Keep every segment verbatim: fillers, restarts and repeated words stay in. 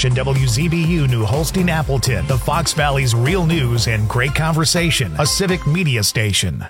station W Z B U New Holstein Appleton, the Fox Valley's real news and great conversation, a civic media station.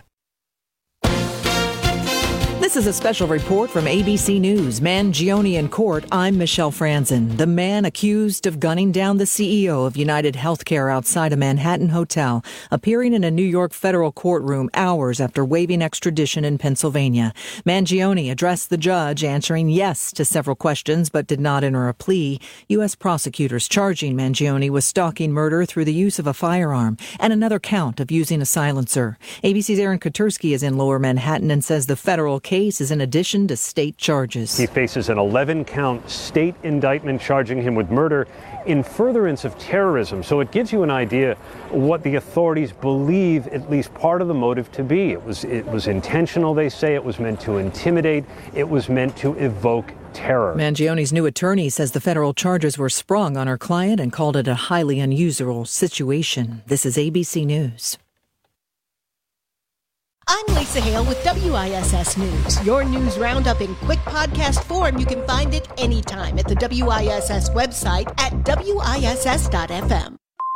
This is a special report from A B C News. Mangione in court. I'm Michelle Franzen. The man accused of gunning down the C E O of United Healthcare outside a Manhattan hotel, appearing in a New York federal courtroom hours after waiving extradition in Pennsylvania. Mangione addressed the judge, answering yes to several questions, but did not enter a plea. U S prosecutors charging Mangione with stalking murder through the use of a firearm and another count of using a silencer. A B C's Aaron Katersky is in Lower Manhattan and says the federal case is in addition to state charges. He faces an eleven-count state indictment charging him with murder in furtherance of terrorism. So it gives you an idea what the authorities believe at least part of the motive to be. It was it was intentional, they say. It was meant to intimidate. It was meant to evoke terror. Mangione's new attorney says the federal charges were sprung on our client and called it a highly unusual situation. This is A B C News. I'm Lisa Hale with W I S S News. Your news roundup in quick podcast form. You can find it anytime at the W I S S website at W I S S dot F M.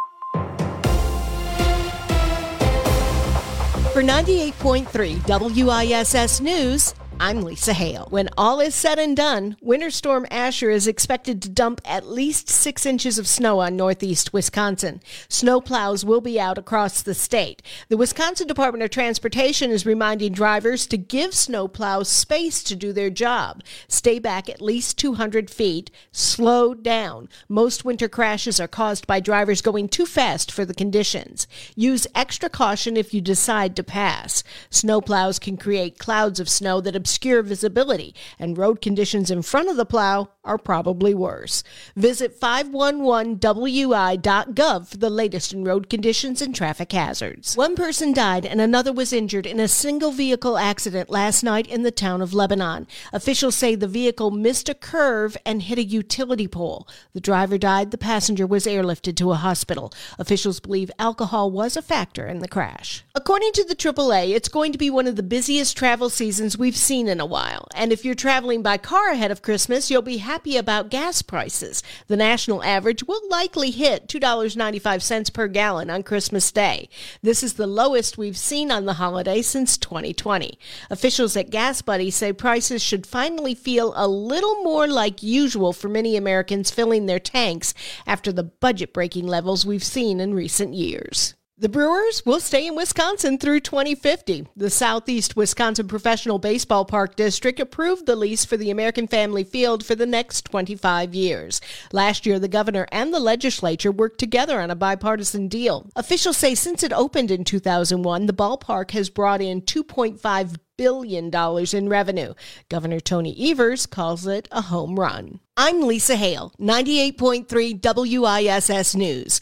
For ninety-eight point three W I S S News, I'm Lisa Hale. When all is said and done, Winter Storm Asher is expected to dump at least six inches of snow on northeast Wisconsin. Snow plows will be out across the state. The Wisconsin Department of Transportation is reminding drivers to give snow plows space to do their job. Stay back at least two hundred feet. Slow down. Most winter crashes are caused by drivers going too fast for the conditions. Use extra caution if you decide to pass. Snow plows can create clouds of snow that obscure visibility, and road conditions in front of the plow are probably worse. Visit five one one W I dot gov for the latest in road conditions and traffic hazards. One person died and another was injured in a single vehicle accident last night in the town of Lebanon. Officials say the vehicle missed a curve and hit a utility pole. The driver died. The passenger was airlifted to a hospital. Officials believe alcohol was a factor in the crash. According to the triple A, it's going to be one of the busiest travel seasons we've seen in a while. And if you're traveling by car ahead of Christmas, you'll be happy about gas prices. The national average will likely hit two dollars and ninety-five cents per gallon on Christmas Day. This is the lowest we've seen on the holiday since twenty twenty. Officials at Gas Buddy say prices should finally feel a little more like usual for many Americans filling their tanks after the budget-breaking levels we've seen in recent years. The Brewers will stay in Wisconsin through twenty fifty. The Southeast Wisconsin Professional Baseball Park District approved the lease for the American Family Field for the next twenty-five years. Last year, the governor and the legislature worked together on a bipartisan deal. Officials say since it opened in two thousand one, the ballpark has brought in two point five billion dollars in revenue. Governor Tony Evers calls it a home run. I'm Lisa Hale, ninety-eight point three W I S S News.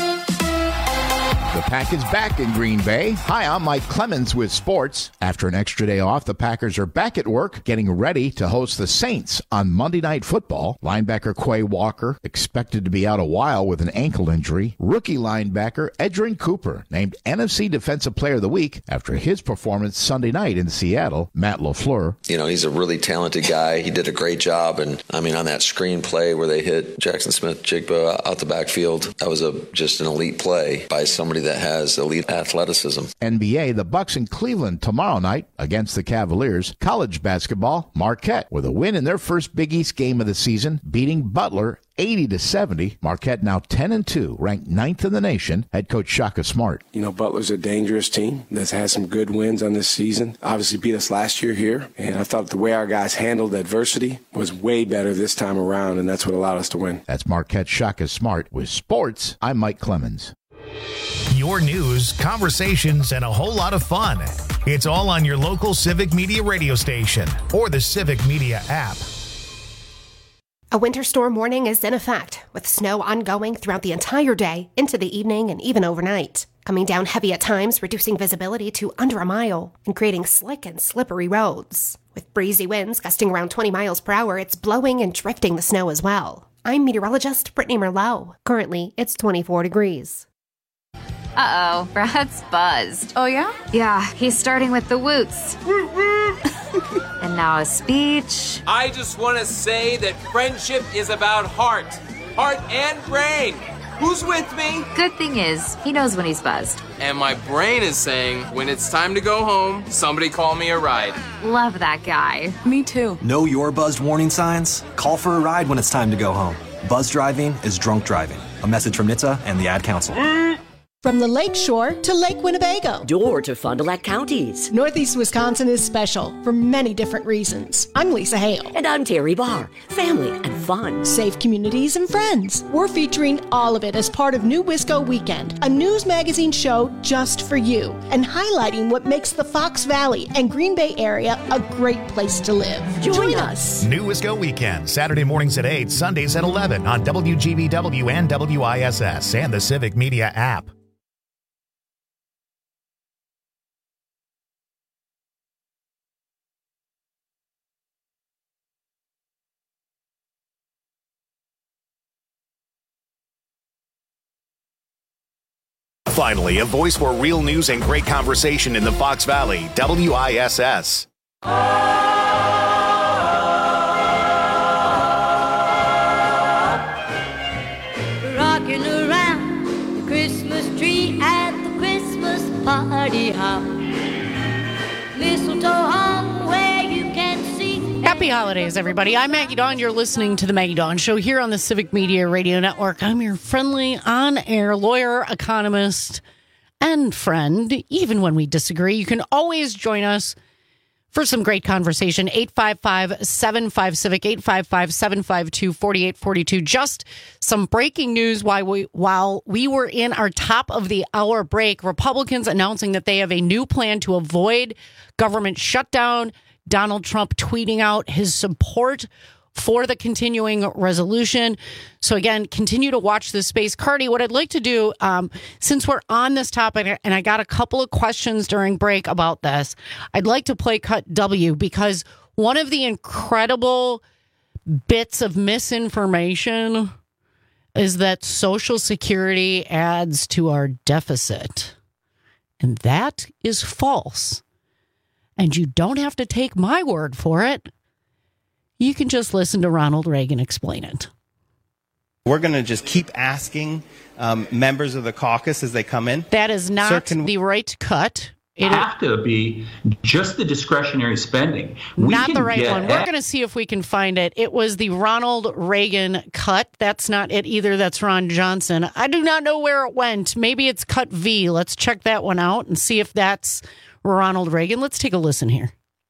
The Pack is back in Green Bay. Hi, I'm Mike Clemens with sports. After an extra day off, the Packers are back at work, getting ready to host the Saints on Monday Night Football. Linebacker Quay Walker expected to be out a while with an ankle injury. Rookie linebacker Edgerrin Cooper named N F C Defensive Player of the Week after his performance Sunday night in Seattle. Matt LaFleur. You know, he's a really talented guy. He did a great job. And, I mean, on that screen play where they hit Jackson Smith-Jigba out the backfield, that was a just an elite play by somebody that has elite athleticism. N B A, the Bucks in Cleveland tomorrow night against the Cavaliers. College basketball, Marquette with a win in their first Big East game of the season, beating Butler eighty to seventy. Marquette now ten and two, ranked ninth in the nation. Head coach Shaka Smart. You know, Butler's a dangerous team that's had some good wins on this season. Obviously beat us last year here, and I thought the way our guys handled adversity was way better this time around, and that's what allowed us to win. That's Marquette Shaka Smart. With sports, I'm Mike Clemens. Your news, conversations, and a whole lot of fun. It's all on your local Civic Media radio station or the Civic Media app. A winter storm warning is in effect, with snow ongoing throughout the entire day, into the evening, and even overnight. Coming down heavy at times, reducing visibility to under a mile, and creating slick and slippery roads. With breezy winds gusting around twenty miles per hour, it's blowing and drifting the snow as well. I'm meteorologist Brittany Merlot. Currently, it's twenty-four degrees. Uh-oh, Brad's buzzed. Oh, yeah? Yeah, he's starting with the woots. And now a speech. I just want to say that friendship is about heart. heart, and brain. Who's with me? Good thing is, he knows when he's buzzed. And my brain is saying, when it's time to go home, somebody call me a ride. Love that guy. Me too. Know your buzzed warning signs? Call for a ride when it's time to go home. Buzz driving is drunk driving. A message from N H T S A and the Ad Council. From the Lake Shore to Lake Winnebago. Door to Fond du Lac counties. Northeast Wisconsin is special for many different reasons. I'm Lisa Hale. And I'm Terry Barr. Family and fun. Safe communities and friends. We're featuring all of it as part of New Wisco Weekend, a news magazine show just for you, and highlighting what makes the Fox Valley and Green Bay area a great place to live. Join, Join us. us. New Wisco Weekend, Saturday mornings at eight, Sundays at eleven on W G B W and W I S S and the Civic Media app. Finally, a voice for real news and great conversation in the Fox Valley, W I S S. Rocking around the Christmas tree at the Christmas party hop. Mistletoe hung where you can see. Happy holidays, everybody. I'm Maggie Dawn. You're listening to The Maggie Dawn Show here on the Civic Media Radio Network. I'm your friendly, on-air lawyer, economist, and friend. Even when we disagree, you can always join us for some great conversation. eight five five, seven five, CIVIC, eight five five, seven five two, four eight four two. Just some breaking news while we, while we were in our top of the hour break. Republicans announcing that they have a new plan to avoid government shutdown. Donald Trump tweeting out his support for the continuing resolution. So again, continue to watch this space. Cardi, what I'd like to do, um, since we're on this topic, and I got a couple of questions during break about this, I'd like to play Cut W, because one of the incredible bits of misinformation is that Social Security adds to our deficit. And that is false. And you don't have to take my word for it. You can just listen to Ronald Reagan explain it. We're going to just keep asking um, members of the caucus as they come in. That is not Sir, can the right cut. It have to be just the discretionary spending. We not the right one. We're at- going to see if we can find it. It was the Ronald Reagan cut. That's not it either. That's Ron Johnson. I do not know where it went. Maybe it's cut V. Let's check that one out and see if that's Ronald Reagan. Let's take a listen here.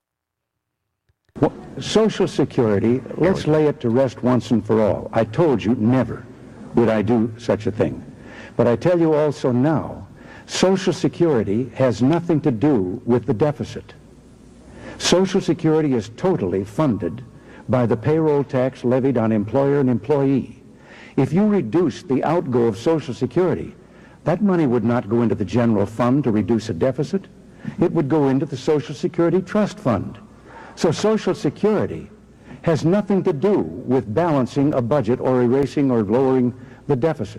Well, Social Security, let's lay it to rest once and for all. I told you never would I do such a thing. But I tell you also now, Social Security has nothing to do with the deficit. Social Security is totally funded by the payroll tax levied on employer and employee. If you reduce the outgo of Social Security, that money would not go into the general fund to reduce a deficit. It would go into the Social Security Trust Fund. So Social Security has nothing to do with balancing a budget or erasing or lowering the deficit.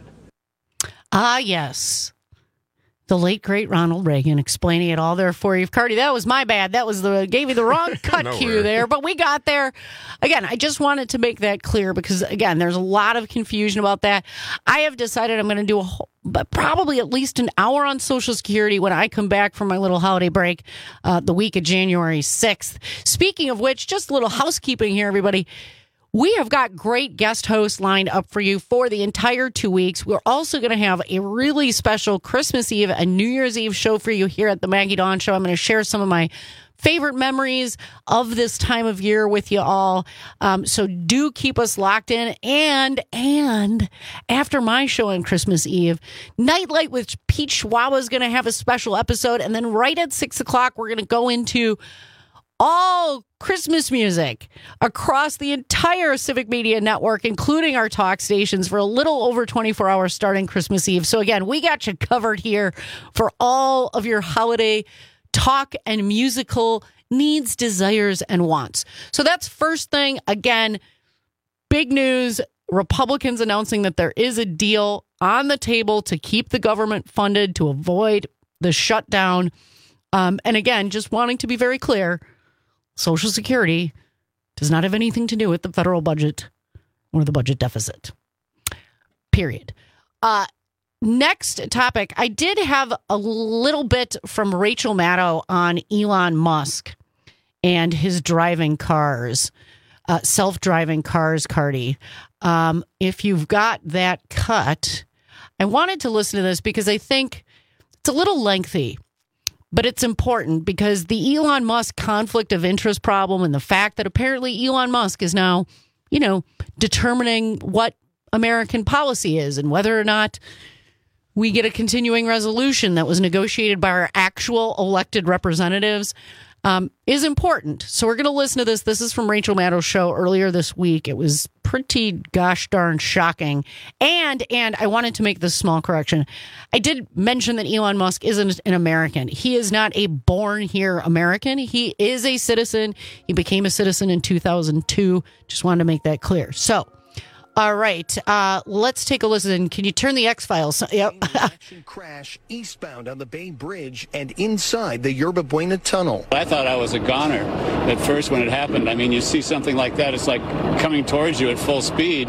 Ah, yes. The late, great Ronald Reagan explaining it all there for you. Cardi, that was my bad. That was the gave you the wrong cut No cue worries. there, but we got there. Again, I just wanted to make that clear because, again, there's a lot of confusion about that. I have decided I'm going to do a whole, but probably at least an hour on Social Security when I come back from my little holiday break uh, the week of January sixth. Speaking of which, just a little housekeeping here, everybody. We have got great guest hosts lined up for you for the entire two weeks. We're also going to have a really special Christmas Eve and New Year's Eve show for you here at the Maggie Dawn Show. I'm going to share some of my favorite memories of this time of year with you all. Um, so do keep us locked in. And, and after my show on Christmas Eve, Nightlight with Pete Schwab is going to have a special episode. And then right at six o'clock, we're going to go into all Christmas music across the entire Civic Media Network, including our talk stations, for a little over twenty-four hours starting Christmas Eve. So again, we got you covered here for all of your holiday talk and musical needs, desires, and wants. So that's first thing. Again, big news. Republicans announcing that there is a deal on the table to keep the government funded to avoid the shutdown. Um, and again, just wanting to be very clear, Social Security does not have anything to do with the federal budget or the budget deficit. period. Uh, next topic. I did have a little bit from Rachel Maddow on Elon Musk and his driving cars, uh, self-driving cars, Cardi. Um, if you've got that cut, I wanted to listen to this because I think it's a little lengthy, but it's important because the Elon Musk conflict of interest problem and the fact that apparently Elon Musk is now, you know, determining what American policy is and whether or not we get a continuing resolution that was negotiated by our actual elected representatives um, is important. So we're going to listen to this. This is from Rachel Maddow's show earlier this week. It was pretty gosh darn shocking. And and I wanted to make this small correction. I did mention that Elon Musk isn't an American. He is not a born here American. He is a citizen. He became a citizen in two thousand two. Just wanted to make that clear. So, all right, uh, let's take a listen. Can you turn the X-Files? Yep. Crash eastbound on the Bay Bridge and inside the Yerba Buena Tunnel. I thought I was a goner at first when it happened. I mean, you see something like that, it's like coming towards you at full speed.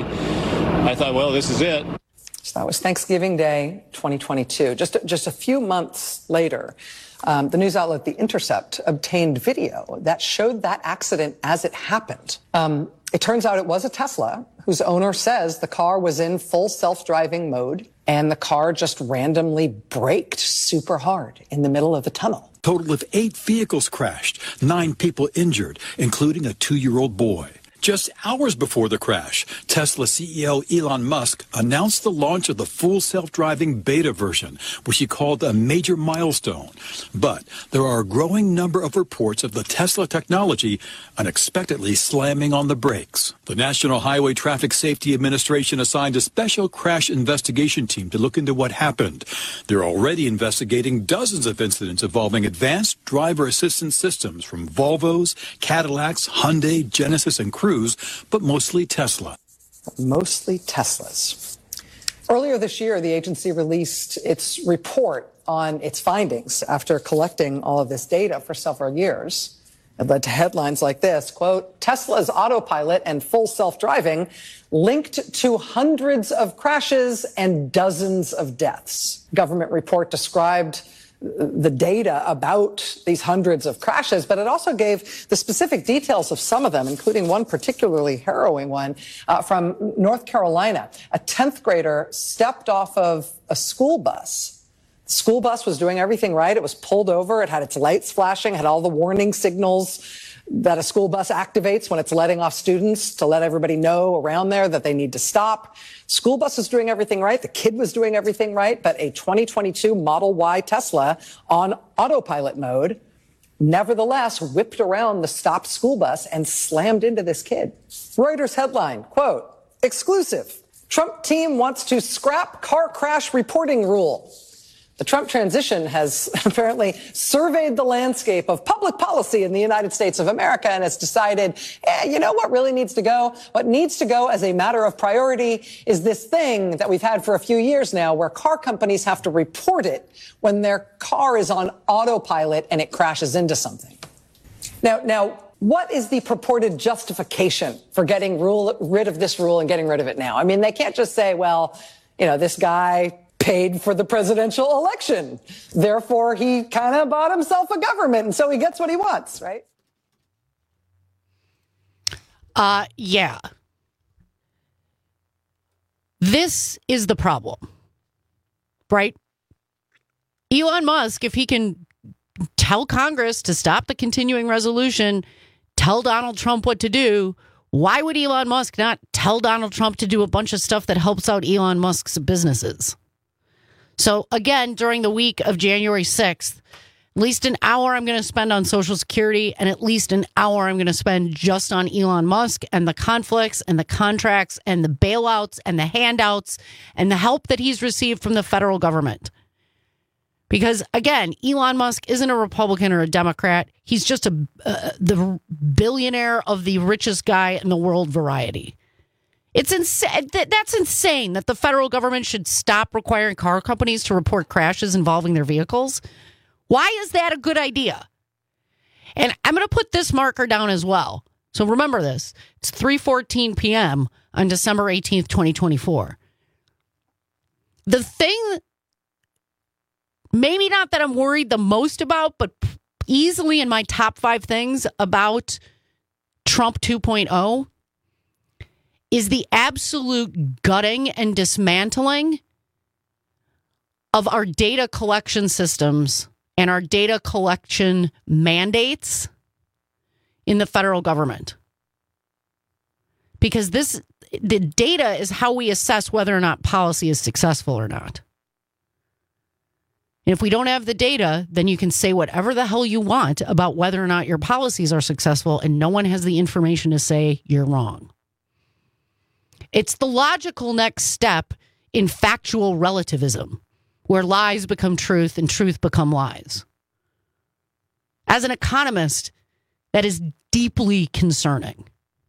I thought, well, this is it. So that was Thanksgiving Day twenty twenty-two. Just, just a few months later, um, the news outlet The Intercept obtained video that showed that accident as it happened. Um, it turns out it was a Tesla whose owner says the car was in full self-driving mode and the car just randomly braked super hard in the middle of the tunnel. Total of eight vehicles crashed, nine people injured, including a two-year-old boy. Just hours before the crash, Tesla C E O Elon Musk announced the launch of the full self-driving beta version, which he called a major milestone. But there are a growing number of reports of the Tesla technology unexpectedly slamming on the brakes. The National Highway Traffic Safety Administration assigned a special crash investigation team to look into what happened. They're already investigating dozens of incidents involving advanced driver assistance systems from Volvos, Cadillacs, Hyundai, Genesis, and Cruise, but mostly Tesla. Mostly Teslas. Earlier this year, the agency released its report on its findings after collecting all of this data for several years. It led to headlines like this, quote, Tesla's autopilot and full self-driving linked to hundreds of crashes and dozens of deaths. Government report described the data about these hundreds of crashes, but it also gave the specific details of some of them, including one particularly harrowing one uh, from North Carolina. A tenth grader stepped off of a school bus. The school bus was doing everything right. It was pulled over. It had its lights flashing, had all the warning signals that a school bus activates when it's letting off students to let everybody know around there that they need to stop. School bus was doing everything right. The kid was doing everything right. But a twenty twenty-two Model Y Tesla on autopilot mode nevertheless whipped around the stopped school bus and slammed into this kid. Reuters headline, quote, exclusive. Trump team wants to scrap car crash reporting rule. The Trump transition has apparently surveyed the landscape of public policy in the United States of America and has decided, eh, you know what really needs to go? What needs to go as a matter of priority is this thing that we've had for a few years now where car companies have to report it when their car is on autopilot and it crashes into something. Now, now, what is the purported justification for getting rule, rid of this rule and getting rid of it now? I mean, they can't just say, well, you know, this guy paid for the presidential election. Therefore, he kind of bought himself a government, and so he gets what he wants, right? Uh, yeah. This is the problem, right? Elon Musk, if he can tell Congress to stop the continuing resolution, tell Donald Trump what to do, why would Elon Musk not tell Donald Trump to do a bunch of stuff that helps out Elon Musk's businesses? So again, during the week of January sixth, at least an hour I'm going to spend on Social Security and at least an hour I'm going to spend just on Elon Musk and the conflicts and the contracts and the bailouts and the handouts and the help that he's received from the federal government. Because again, Elon Musk isn't a Republican or a Democrat. He's just a uh, the billionaire of the richest guy in the world variety. It's insane. That's insane that the federal government should stop requiring car companies to report crashes involving their vehicles. Why is that a good idea? And I'm going to put this marker down as well. So remember this. It's three fourteen p.m. on December eighteenth, twenty twenty-four. The thing, maybe not that I'm worried the most about, but easily in my top five things about Trump two point oh is the absolute gutting and dismantling of our data collection systems and our data collection mandates in the federal government. Because this, the data is how we assess whether or not policy is successful or not. And if we don't have the data, then you can say whatever the hell you want about whether or not your policies are successful, and no one has the information to say you're wrong. It's the logical next step in factual relativism, where lies become truth and truth become lies. As an economist, that is deeply concerning.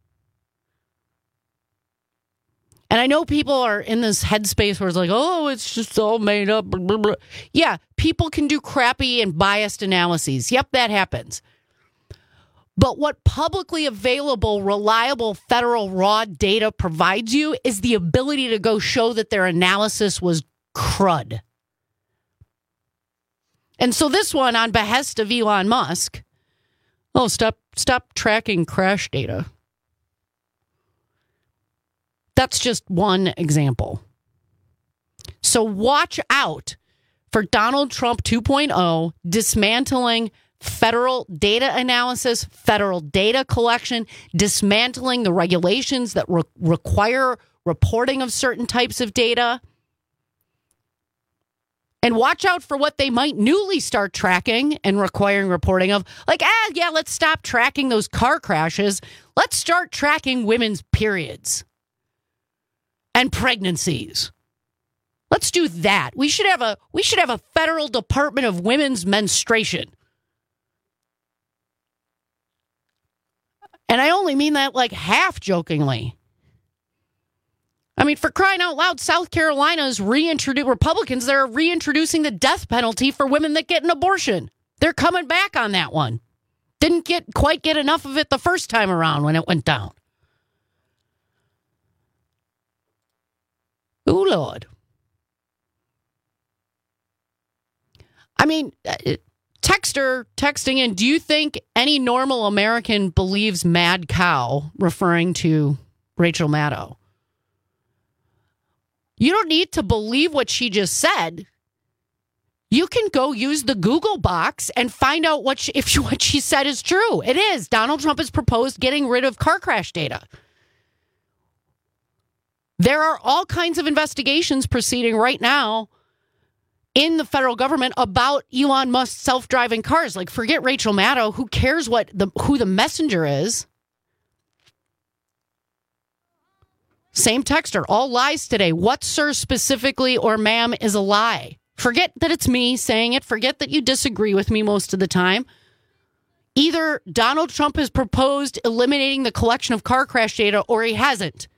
And I know people are in this headspace where it's like, oh, it's just all made up. Blah, blah, blah. Yeah, people can do crappy and biased analyses. Yep, that happens. But what publicly available, reliable federal raw data provides you is the ability to go show that their analysis was crud. And so this one, on behest of Elon Musk, oh, stop, stop tracking crash data. That's just one example. So watch out for Donald Trump two point oh dismantling federal data analysis, federal data collection, dismantling the regulations that re- require reporting of certain types of data. And watch out for what they might newly start tracking and requiring reporting of. Like, ah, yeah, let's stop tracking those car crashes. Let's start tracking women's periods and pregnancies. Let's do that. We should have a we should have a federal Department of Women's Menstruation. And I only mean that like half jokingly. I mean, for crying out loud, South Carolina's reintroduced Republicans, they're reintroducing the death penalty for women that get an abortion. They're coming back on that one. Didn't get quite get enough of it the first time around when it went down. Oh, Lord. I mean, texter texting in, do you think any normal American believes mad cow, referring to Rachel Maddow? You don't need to believe what she just said. You can go use the Google box and find out what she, if she, what she said is true. It is. Donald Trump has proposed getting rid of car crash data. There are all kinds of investigations proceeding right now in the federal government about Elon Musk's self-driving cars. Like, forget Rachel Maddow. Who cares what the who the messenger is? Same texter. All lies today. What, sir, specifically, or ma'am, is a lie? Forget that it's me saying it. Forget that you disagree with me most of the time. Either Donald Trump has proposed eliminating the collection of car crash data or he hasn't.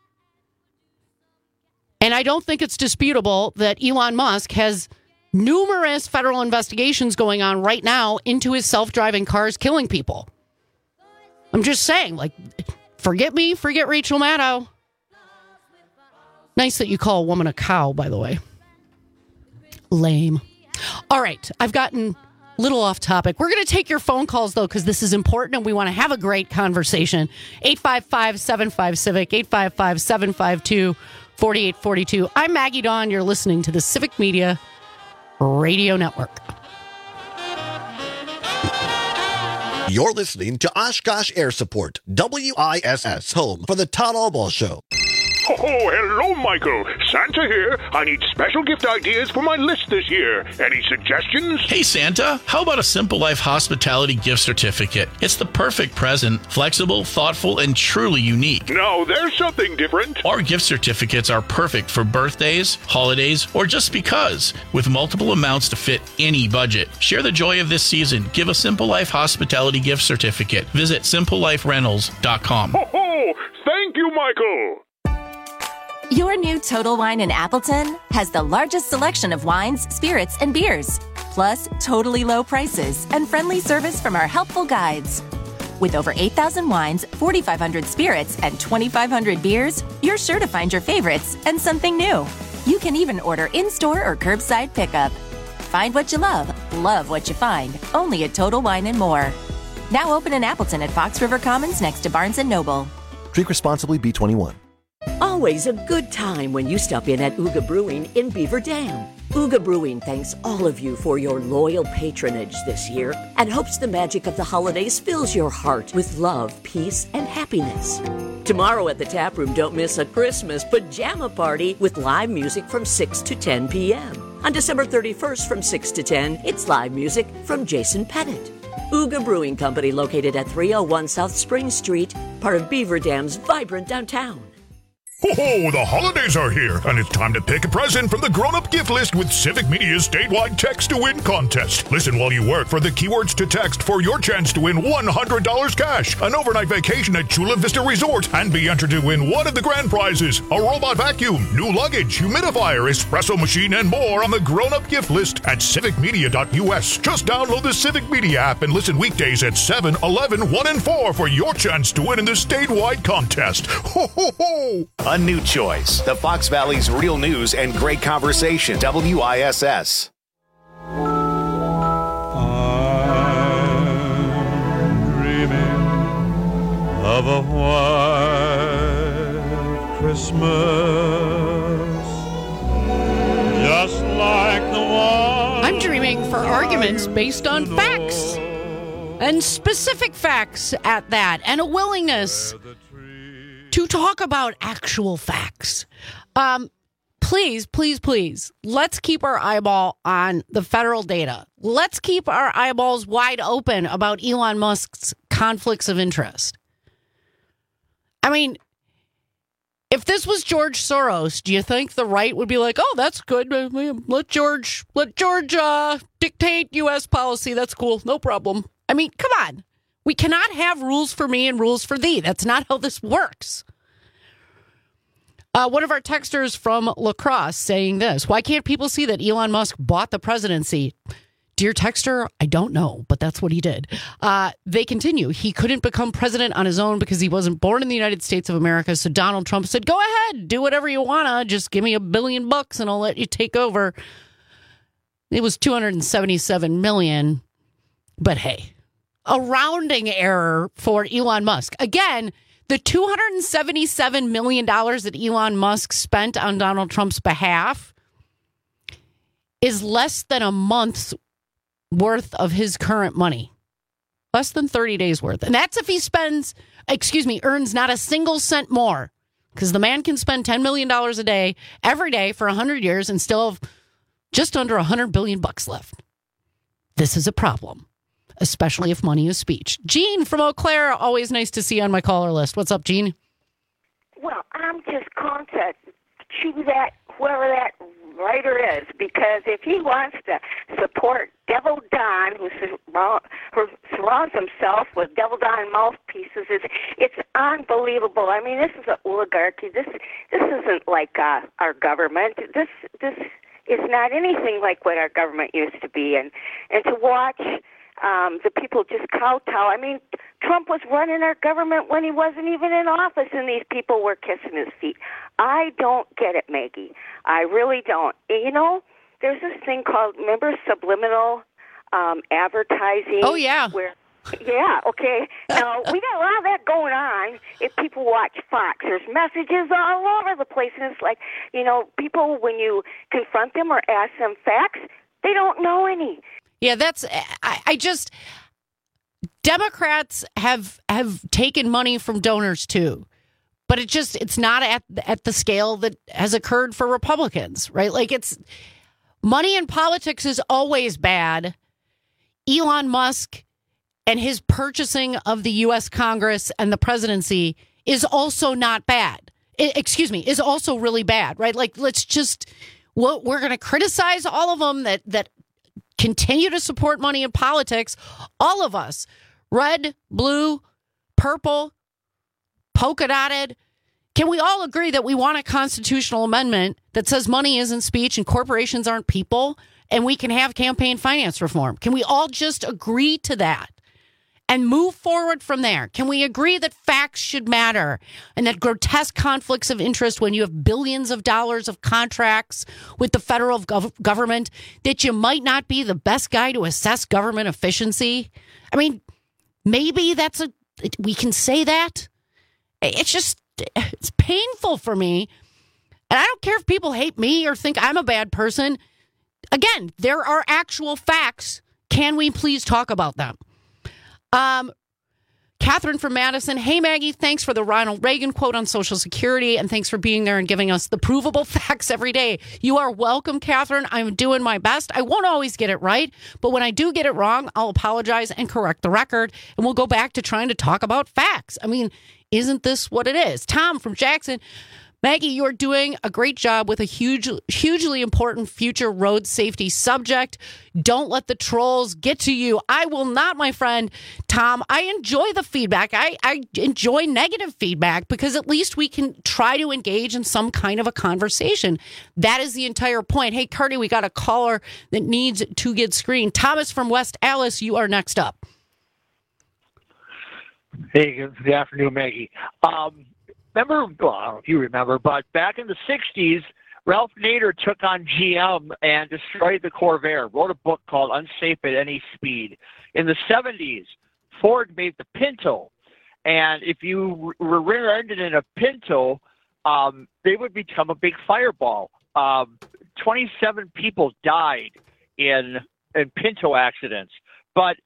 And I don't think it's disputable that Elon Musk has numerous federal investigations going on right now into his self-driving cars killing people. I'm just saying, like, forget me, forget Rachel Maddow. Nice that you call a woman a cow, by the way. Lame. All right, I've gotten a little off topic. We're going to take your phone calls, though, because this is important and we want to have a great conversation. eight five five, seven five, CIVIC, eight five five, seven five two, four eight four two. I'm Maggie Dawn. You're listening to the Civic Media Radio Network. You're listening to Oshkosh Air Support, W I S S, home for the Todd Albaugh Show. Oh, hello, Michael. Santa here. I need special gift ideas for my list this year. Any suggestions? Hey, Santa. How about a Simple Life Hospitality gift certificate? It's the perfect present. Flexible, thoughtful, and truly unique. No, there's something different. Our gift certificates are perfect for birthdays, holidays, or just because, with multiple amounts to fit any budget. Share the joy of this season. Give a Simple Life Hospitality gift certificate. Visit simple life rentals dot com. Ho, ho! Thank you, Michael. Your new Total Wine in Appleton has the largest selection of wines, spirits, and beers, plus totally low prices and friendly service from our helpful guides. With over eight thousand wines, forty-five hundred spirits, and twenty-five hundred beers, you're sure to find your favorites and something new. You can even order in-store or curbside pickup. Find what you love, love what you find, only at Total Wine and More. Now open in Appleton at Fox River Commons next to Barnes and Noble. Drink responsibly, B twenty-one. Always a good time when you stop in at Uga Brewing in Beaver Dam. Uga Brewing thanks all of you for your loyal patronage this year and hopes the magic of the holidays fills your heart with love, peace, and happiness. Tomorrow at the tap room, don't miss a Christmas pajama party with live music from six to ten p.m. On December thirty-first from six to ten, it's live music from Jason Pettit. Uga Brewing Company, located at three oh one South Spring Street, part of Beaver Dam's vibrant downtown. Ho-ho, the holidays are here, and it's time to pick a present from the grown-up gift list with Civic Media's statewide text-to-win contest. Listen while you work for the keywords to text for your chance to win one hundred dollars cash, an overnight vacation at Chula Vista Resort, and be entered to win one of the grand prizes, a robot vacuum, new luggage, humidifier, espresso machine, and more on the grown-up gift list at civic media dot u s. Just download the Civic Media app and listen weekdays at seven, eleven, one, and four for your chance to win in the statewide contest. Ho, ho, ho! A new choice. The Fox Valley's real news and great conversation. W I S S. I'm dreaming of a white Christmas, just like the one. I'm dreaming for arguments based on facts and specific facts at that, and a willingness to talk about actual facts. Um, please, please, please, let's keep our eyeball on the federal data. Let's keep our eyeballs wide open about Elon Musk's conflicts of interest. I mean, if this was George Soros, do you think the right would be like, oh, that's good. Let George, let George uh, dictate U S policy. That's cool. No problem. I mean, come on. We cannot have rules for me and rules for thee. That's not how this works. Uh, one of our texters from La Crosse saying this: why can't people see that Elon Musk bought the presidency? Dear texter, I don't know, but that's what he did. Uh, they continue. He couldn't become president on his own because he wasn't born in the United States of America. So Donald Trump said, go ahead, do whatever you want to. Just give me a billion bucks and I'll let you take over. It was two hundred seventy-seven million. But hey, a rounding error for Elon Musk. Again, the two hundred seventy-seven million dollars that Elon Musk spent on Donald Trump's behalf is less than a month's worth of his current money. Less than thirty days worth. And that's if he spends, excuse me, earns not a single cent more. Because the man can spend ten million dollars a day, every day for one hundred years and still have just under one hundred billion bucks left. This is a problem, especially if money is speech. Jean from Eau Claire, always nice to see you on my caller list. What's up, Jean? Well, I'm just calling to chew that, whoever that writer is, because if he wants to support Devil Don, who, sur- who surrounds himself with Devil Don mouthpieces, it's, it's unbelievable. I mean, this is an oligarchy. This this isn't like uh, our government. This this is not anything like what our government used to be. And, and to watch um, the people just kowtow. I mean, Trump was running our government when he wasn't even in office, and these people were kissing his feet. I don't get it, Maggie. I really don't. You know, there's this thing called, remember, subliminal um, advertising? Oh, yeah. Where, yeah, okay. Now, we got a lot of that going on if people watch Fox. There's messages all over the place, and it's like, you know, people, when you confront them or ask them facts, they don't know any. Yeah, that's, I, I just, Democrats have have taken money from donors too, but it just, it's not at at the scale that has occurred for Republicans, right? Like, it's, money in politics is always bad. Elon Musk and his purchasing of the U S Congress and the presidency is also not bad. I, excuse me, is also really bad, right? Like, let's just, we're, we're going to criticize all of them that that continue to support money in politics. All of us, red, blue, purple, polka dotted. Can we all agree that we want a constitutional amendment that says money isn't speech and corporations aren't people, and we can have campaign finance reform? Can we all just agree to that? and move forward from there? Can we agree that facts should matter and that grotesque conflicts of interest when you have billions of dollars of contracts with the federal gov- government, that you might not be the best guy to assess government efficiency? I mean, maybe that's a, we can say that. It's just, it's painful for me. And I don't care if people hate me or think I'm a bad person. Again, there are actual facts. Can we please talk about them? Um, Catherine from Madison. Hey, Maggie, thanks for the Ronald Reagan quote on Social Security, and thanks for being there and giving us the provable facts every day. You are welcome, Catherine. I'm doing my best. I won't always get it right, but when I do get it wrong, I'll apologize and correct the record, and we'll go back to trying to talk about facts. I mean, isn't this what it is? Tom from Jackson. Maggie, you're doing a great job with a huge, hugely important future road safety subject. Don't let the trolls get to you. I will not, my friend. Tom, I enjoy the feedback. I, I enjoy negative feedback because at least we can try to engage in some kind of a conversation. That is the entire point. Hey, Cardi, we got a caller that needs to get screened. Thomas from West Allis, you are next up. Hey, good afternoon, Maggie. Um, Remember, well, I don't know if you remember, but back in the sixties, Ralph Nader took on G M and destroyed the Corvair, wrote a book called Unsafe at Any Speed. In the seventies, Ford made the Pinto, and if you were rear-ended in a Pinto, um, they would become a big fireball. Um, twenty-seven people died in, in Pinto accidents, but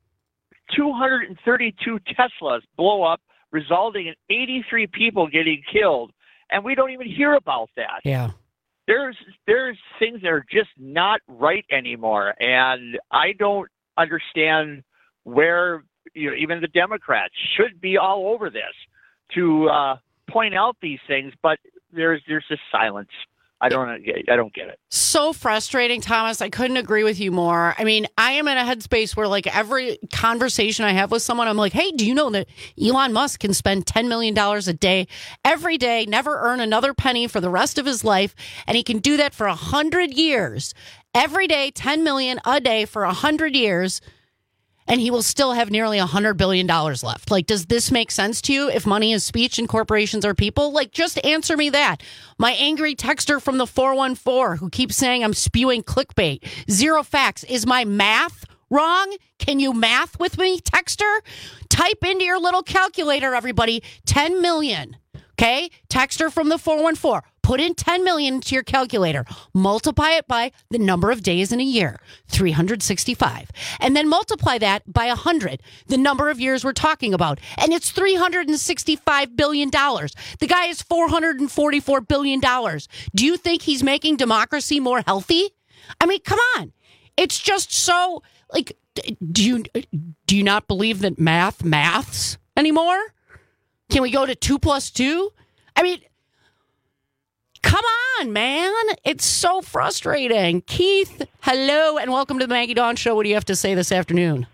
two hundred thirty-two Teslas blow up, resulting in eighty-three people getting killed, and we don't even hear about that. Yeah. There's there's things that are just not right anymore, and I don't understand where, you know, even the Democrats should be all over this to uh, point out these things, but there's there's just silence. I don't I don't get it. So frustrating, Thomas. I couldn't agree with you more. I mean, I am in a headspace where, like, every conversation I have with someone, I'm like, hey, do you know that Elon Musk can spend ten million dollars a day every day, never earn another penny for the rest of his life, and he can do that for one hundred years. Every day, ten million dollars a day for one hundred years, and he will still have nearly one hundred billion dollars left. Like, does this make sense to you if money is speech and corporations are people? Like, just answer me that. My angry texter from the four one four who keeps saying I'm spewing clickbait. Zero facts. Is my math wrong? Can you math with me, texter? Type into your little calculator, everybody, ten million. Okay? Texter from the four one four. Put in ten million into your calculator. Multiply it by the number of days in a year, three hundred sixty-five. And then multiply that by one hundred, the number of years we're talking about. And it's three hundred sixty-five billion dollars. The guy is four hundred forty-four billion dollars. Do you think he's making democracy more healthy? I mean, come on. It's just so, like, do you, do you not believe that math maths anymore? Can we go to two plus two? I mean, come on, man. It's so frustrating. Keith, hello, and welcome to the Maggie Dawn Show. What do you have to say this afternoon?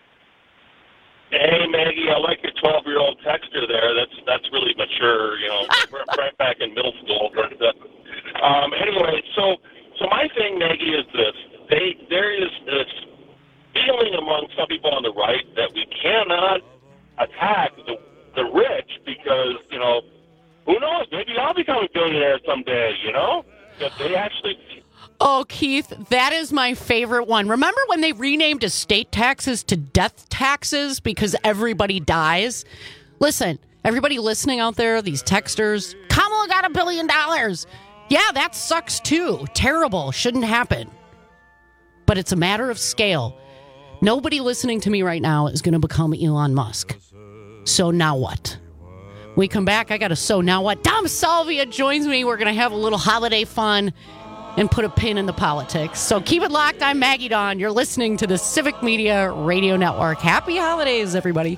Hey, Maggie, I like your twelve-year-old texter there. That's that's really mature, you know, right back in middle school. But, uh, um, anyway, so so my thing, Maggie, is this. They There is this feeling among some people on the right that we cannot attack the, the rich because, you know, who knows? Maybe I'll become a billionaire someday, you know? But they actually... Oh, Keith, that is my favorite one. Remember when they renamed estate taxes to death taxes because everybody dies? Listen, everybody listening out there, these texters, Kamala got a billion dollars. Yeah, that sucks too. Terrible. Shouldn't happen. But it's a matter of scale. Nobody listening to me right now is going to become Elon Musk. So now what? We come back, I got a so now what? Dom Salvia joins me. We're going to have a little holiday fun and put a pin in the politics. So keep it locked. I'm Maggie Dawn. You're listening to the Civic Media Radio Network. Happy holidays, everybody.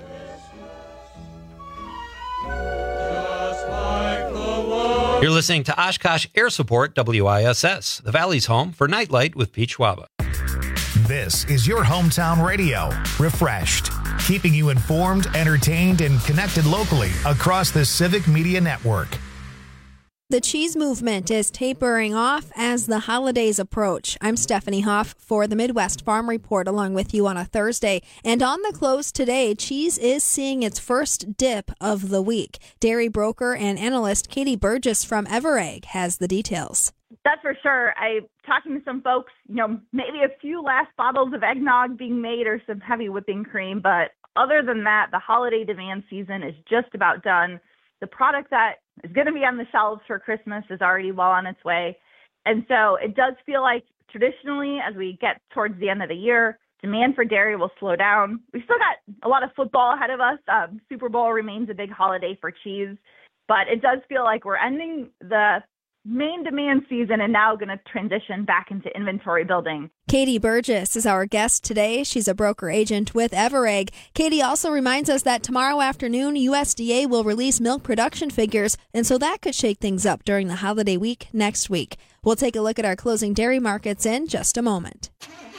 You're listening to Oshkosh Air Support W I S S, the Valley's home for Nightlight with Pete Schwaba. This is your hometown radio, Refreshed, keeping you informed, entertained, and connected locally across the Civic Media Network. The cheese movement is tapering off as the holidays approach. I'm Stephanie Hoff for the Midwest Farm Report, along with you on a Thursday. And on the close today, cheese is seeing its first dip of the week. Dairy broker and analyst Katie Burgess from Everegg has the details. That's for sure. I talking to some folks, you know, maybe a few last bottles of eggnog being made or some heavy whipping cream. But other than that, the holiday demand season is just about done. The product that is going to be on the shelves for Christmas is already well on its way. And so it does feel like traditionally, as we get towards the end of the year, demand for dairy will slow down. We've still got a lot of football ahead of us. Um, Super Bowl remains a big holiday for cheese, but it does feel like we're ending the main demand season and now going to transition back into inventory building. Katie Burgess is our guest today. She's a broker agent with Everegg. Katie also reminds us that tomorrow afternoon, U S D A will release milk production figures, and so that could shake things up during the holiday week next week. We'll take a look at our closing dairy markets in just a moment.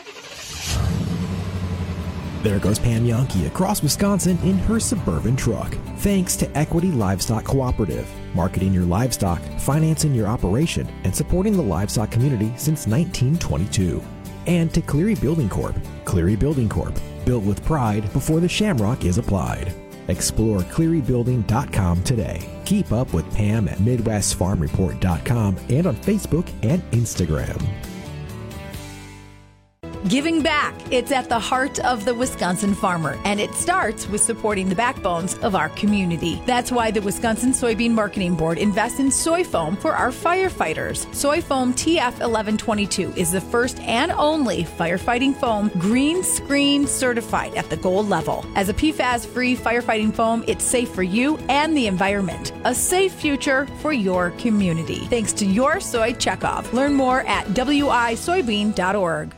There goes Pam Yonke across Wisconsin in her Suburban truck. Thanks to Equity Livestock Cooperative, marketing your livestock, financing your operation, and supporting the livestock community since nineteen twenty-two. And to Cleary Building Corp. Cleary Building Corp. Built with pride before the shamrock is applied. Explore cleary building dot com today. Keep up with Pam at midwest farm report dot com and on Facebook and Instagram. Giving back. It's at the heart of the Wisconsin farmer, and it starts with supporting the backbones of our community. That's why the Wisconsin Soybean Marketing Board invests in soy foam for our firefighters. Soy foam T F eleven twenty-two is the first and only firefighting foam green screen certified at the gold level. As a P FAS-free firefighting foam, it's safe for you and the environment. A safe future for your community. Thanks to your soy checkoff. Learn more at w i soybean dot org.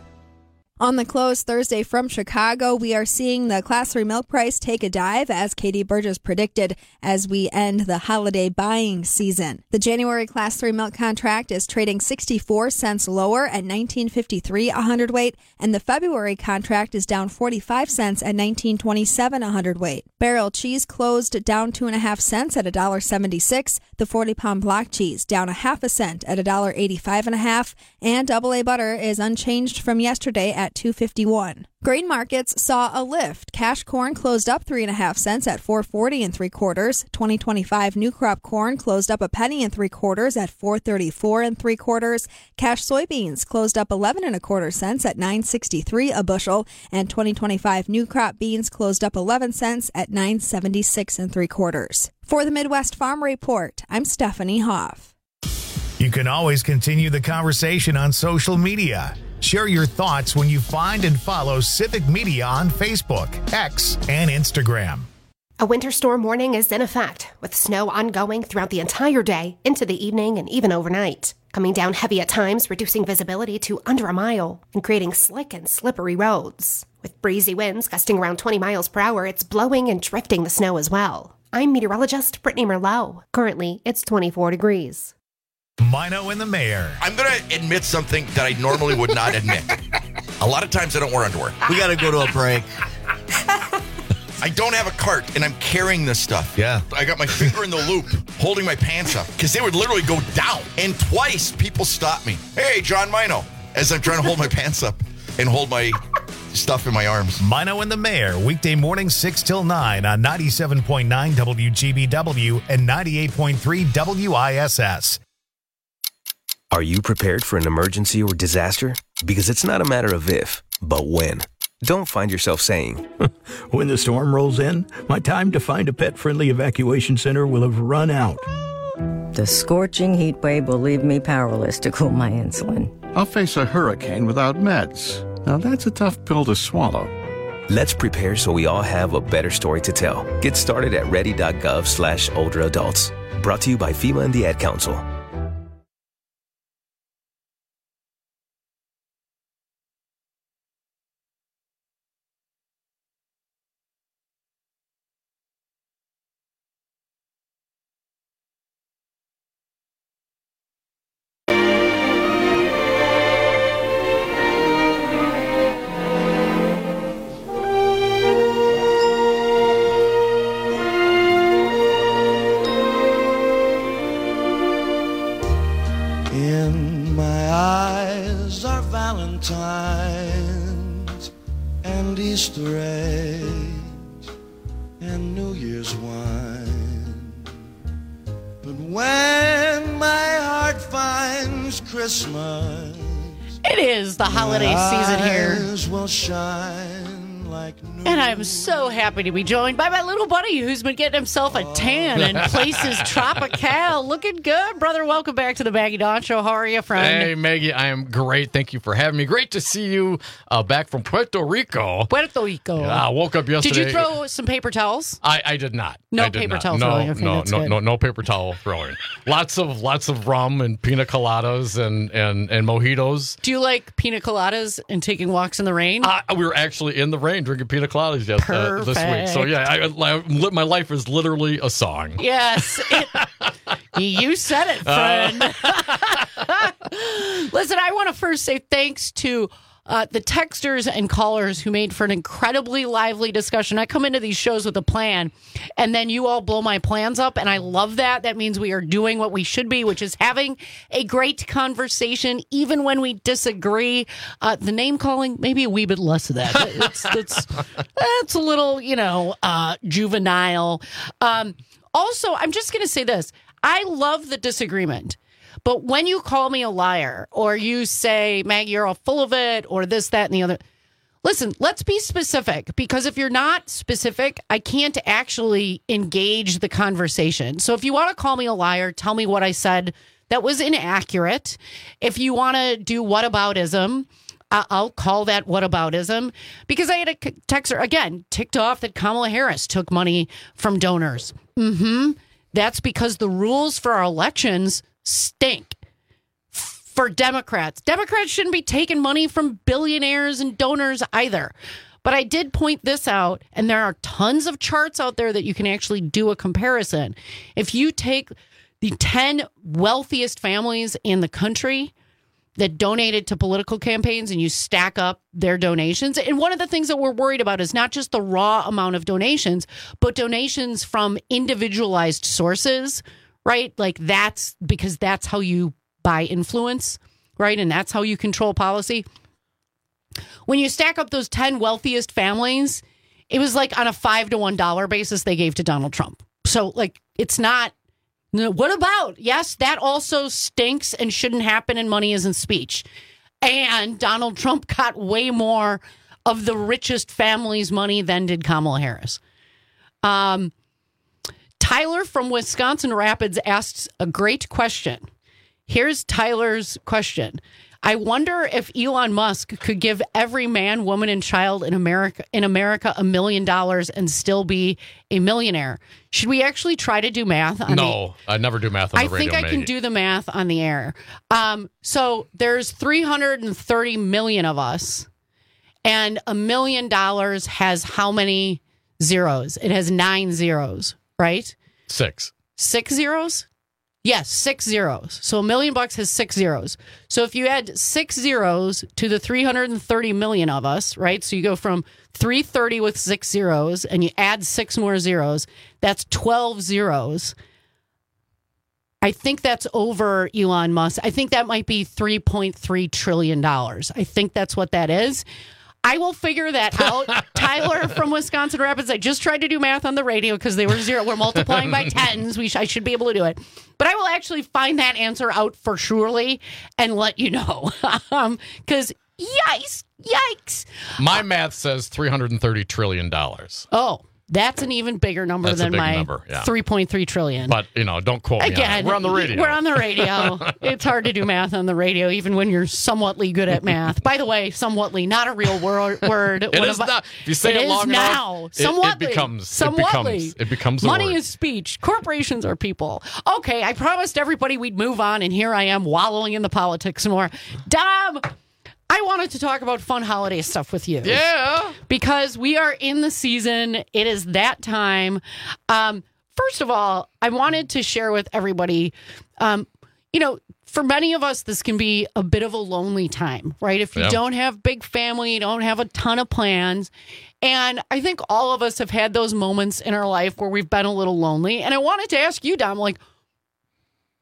On the close Thursday from Chicago, we are seeing the Class three milk price take a dive, as Katie Burgess predicted, as we end the holiday buying season. The January Class three milk contract is trading sixty-four cents lower at nineteen fifty-three a hundredweight, and the February contract is down forty-five cents at nineteen twenty-seven a hundredweight. Barrel cheese closed down two and a half cents at one dollar seventy-six. The forty-pound block cheese down a half a cent at one dollar eighty-five and a half, and double A butter is unchanged from yesterday at two fifty-one. Grain markets saw a lift. Cash corn closed up three and a half cents at four forty and three quarters. twenty twenty-five new crop corn closed up a penny and three quarters at four thirty-four and three quarters. Cash soybeans closed up eleven and a quarter cents at nine sixty-three a bushel, and twenty twenty-five new crop beans closed up eleven cents at nine seventy-six and three quarters. For the Midwest Farm Report, I'm Stephanie Hoff. You can always continue the conversation on social media. Share your thoughts when you find and follow Civic Media on Facebook, X, and Instagram. A winter storm warning is in effect, with snow ongoing throughout the entire day, into the evening, and even overnight. Coming down heavy at times, reducing visibility to under a mile, and creating slick and slippery roads. With breezy winds gusting around twenty miles per hour, it's blowing and drifting the snow as well. I'm meteorologist Brittany Merlot. Currently, it's twenty-four degrees. Mino and the Mayor. I'm going to admit something that I normally would not admit. A lot of times I don't wear underwear. We got to go to a break. I don't have a cart, and I'm carrying this stuff. Yeah. I got my finger in the loop, holding my pants up, because they would literally go down. And twice, people stopped me. Hey, John Mino, as I'm trying to hold my pants up and hold my stuff in my arms. Mino and the Mayor, weekday morning six till nine on ninety-seven point nine W G B W and ninety-eight point three W I S S. Are you prepared for an emergency or disaster? Because it's not a matter of if, but when. Don't find yourself saying, when the storm rolls in, my time to find a pet-friendly evacuation center will have run out. The scorching heat wave will leave me powerless to cool my insulin. I'll face a hurricane without meds. Now that's a tough pill to swallow. Let's prepare so we all have a better story to tell. Get started at ready.gov slash older adults. Brought to you by FEMA and the Ad Council. was our Valentine's and Easter eggs and New Year's wine. But when my heart finds Christmas, it is the holiday season here. Eyes will shine like new. And I'm so happy to be joined by my little buddy who's been getting himself a tan in places tropical. Looking good, brother. Welcome back to the Maggie Dawn Show. How are you, friend? Hey, Maggie. I am great. Thank you for having me. Great to see you uh, back from Puerto Rico. Puerto Rico. Yeah, I woke up yesterday. Did you throw some paper towels? I, I did not. No I did paper not. towel no, throwing. Okay, no, that's no, good. no, no, no paper towel throwing. lots of lots of rum and pina coladas and, and mojitos. Do you like pina coladas and taking walks in the rain? Uh, we were actually in the rain drinking pina coladas yes, uh, this week. So yeah, I, I, my life is literally a song. Yes. It, you said it, friend. Uh. Listen, I want to first say thanks to uh, the texters and callers who made for an incredibly lively discussion. I come into these shows with a plan, and then you all blow my plans up, and I love that. That means we are doing what we should be, which is having a great conversation, even when we disagree. Uh, the name calling, maybe a wee bit less of that. It's, it's, it's a little, you know, uh, juvenile. Um, also, I'm just going to say this. I love the disagreement. But when you call me a liar or you say, Maggie, you're all full of it or this, that, and the other, listen, let's be specific, because if you're not specific, I can't actually engage the conversation. So if you want to call me a liar, tell me what I said that was inaccurate. If you want to do whataboutism, I'll call that whataboutism, because I had a texter, again, ticked off that Kamala Harris took money from donors. Mm-hmm. That's because the rules for our elections stink for Democrats. Democrats shouldn't be taking money from billionaires and donors either. But I did point this out, and there are tons of charts out there that you can actually do a comparison. If you take the ten wealthiest families in the country that donated to political campaigns and you stack up their donations, and one of the things that we're worried about is not just the raw amount of donations, but donations from individualized sources, right? Like that's because that's how you buy influence, right? And that's how you control policy. When you stack up those ten wealthiest families, it was like on a five to one dollar basis they gave to Donald Trump. So like, it's not, what about? Yes, that also stinks and shouldn't happen, and money isn't speech. And Donald Trump got way more of the richest family's money than did Kamala Harris. Um, Tyler from Wisconsin Rapids asks a great question. Here's Tyler's question. I wonder if Elon Musk could give every man, woman, and child in America in America a million dollars and still be a millionaire. Should we actually try to do math on No, the, I never do math on I the radio. think I Maggie. can do the math on the air. Um, so there's three hundred thirty million of us, and a million dollars has how many zeros? It has nine zeros, right? Six. Six zeros? Yes, six zeros. So a million bucks has six zeros. So if you add six zeros to the three hundred thirty million of us, right? So you go from three hundred thirty with six zeros and you add six more zeros, that's twelve zeros. I think that's over Elon Musk. I think that might be three point three trillion dollars. I think that's what that is. I will figure that out. Tyler from Wisconsin Rapids, I just tried to do math on the radio because they were zero. We're multiplying by tens. We sh- I should be able to do it. But I will actually find that answer out for surely and let you know. Because um, yikes, yikes. My math says three hundred thirty trillion dollars. Oh, that's an even bigger number That's a than big my number, yeah. three point three trillion. But, you know, don't quote me Again, on it. We're on the radio. We're on the radio. It's hard to do math on the radio, even when you're somewhatly good at math. By the way, somewhatly, not a real wor- word. It One is of- not. If you say it, is long now. enough, it, Somewhatly. it becomes. Somewhatly. It becomes. It becomes a Money word. is speech. Corporations are people. Okay, I promised everybody we'd move on, and here I am wallowing in the politics more. Dom, I wanted to talk about fun holiday stuff with you. Yeah. Because we are in the season. It is that time. Um, first of all, I wanted to share with everybody, um, you know, for many of us, this can be a bit of a lonely time, right? If you Yeah. don't have big family, you don't have a ton of plans. And I think all of us have had those moments in our life where we've been a little lonely. And I wanted to ask you, Dom, like,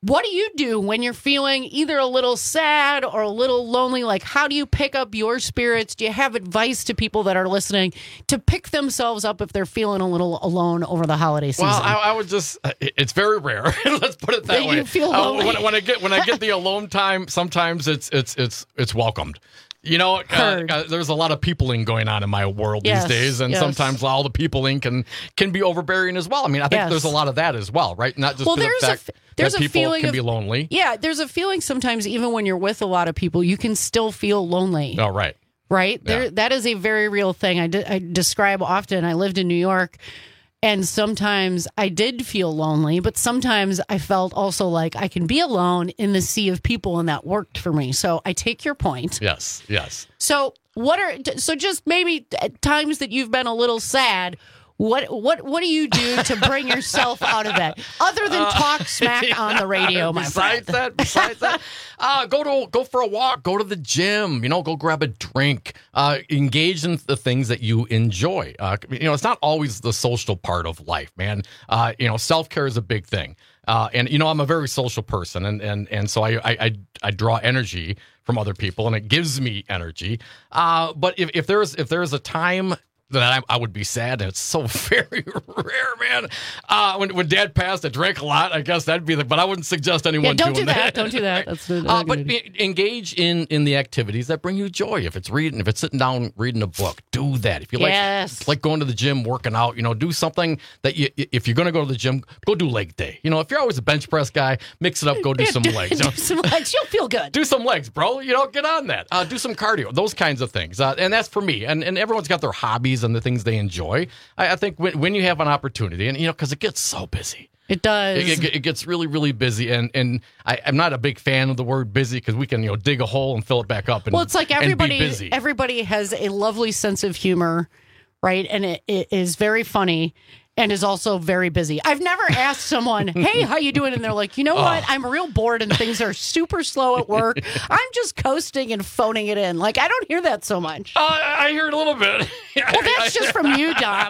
what do you do when you're feeling either a little sad or a little lonely? Like, how do you pick up your spirits? Do you have advice to people that are listening to pick themselves up if they're feeling a little alone over the holiday season? Well, I, I would just, it's very rare. Let's put it that That way. you feel lonely. Uh, when, when I get when I get the alone time, sometimes it's it's it's it's welcomed. You know, uh, uh, there's a lot of peopling going on in my world Yes, these days, and yes. sometimes all the peopling can can be overbearing as well. I mean, I think Yes. there's a lot of that as well, right? Not just Well, the there's a fact f- there's that a people feeling can of- be lonely. Yeah, there's a feeling sometimes even when you're with a lot of people, you can still feel lonely. Oh, right. Right? Yeah. There, that is a very real thing. I, de- I describe often. I lived in New York, and sometimes I did feel lonely, but sometimes I felt also like I can be alone in the sea of people, and that worked for me. So I take your point. Yes, yes. So what are so just maybe at times that you've been a little sad? What what what do you do to bring yourself out of that, other than talk smack on the radio, my friend? Besides that, besides that, uh, go to go for a walk, go to the gym, you know, go grab a drink, uh, engage in the things that you enjoy. Uh, you know, it's not always the social part of life, man. Uh, you know, self care is a big thing. Uh, and you know, I'm a very social person, and and and so I I I, I draw energy from other people, and it gives me energy. Uh, but if if there's if there's a time that I, I would be sad, and it's so very rare, man. Uh, when when Dad passed, I drank a lot. I guess that'd be the. But I wouldn't suggest anyone Yeah, don't doing do that. Don't do that. That's the, uh, but e- engage in in the activities that bring you joy. If it's reading, if it's sitting down reading a book, do that. If you like, Yes. like going to the gym, working out, you know, do something that you. If you're going to go to the gym, go do leg day. You know, if you're always a bench press guy, mix it up. Go do some legs. You know? Do some legs. You'll feel good. Do some legs, bro. You know, get on that. Uh, do some cardio. Those kinds of things. Uh, and that's for me. And and everyone's got their hobbies and the things they enjoy. I, I think when, when you have an opportunity, and you know, because it gets so busy. It does. It, it, it gets really, really busy, and and I, I'm not a big fan of the word busy because we can you know dig a hole and fill it back up. And, Well, it's like and be everybody busy. everybody has a lovely sense of humor, right? And it, it is very funny and is also very busy. I've never asked someone, "Hey, how you doing?" and they're like, "You know what? I'm real bored and things are super slow at work. I'm just coasting and phoning it in." Like, I don't hear that so much. Uh, I hear it a little bit. Well, that's just from you, Dom.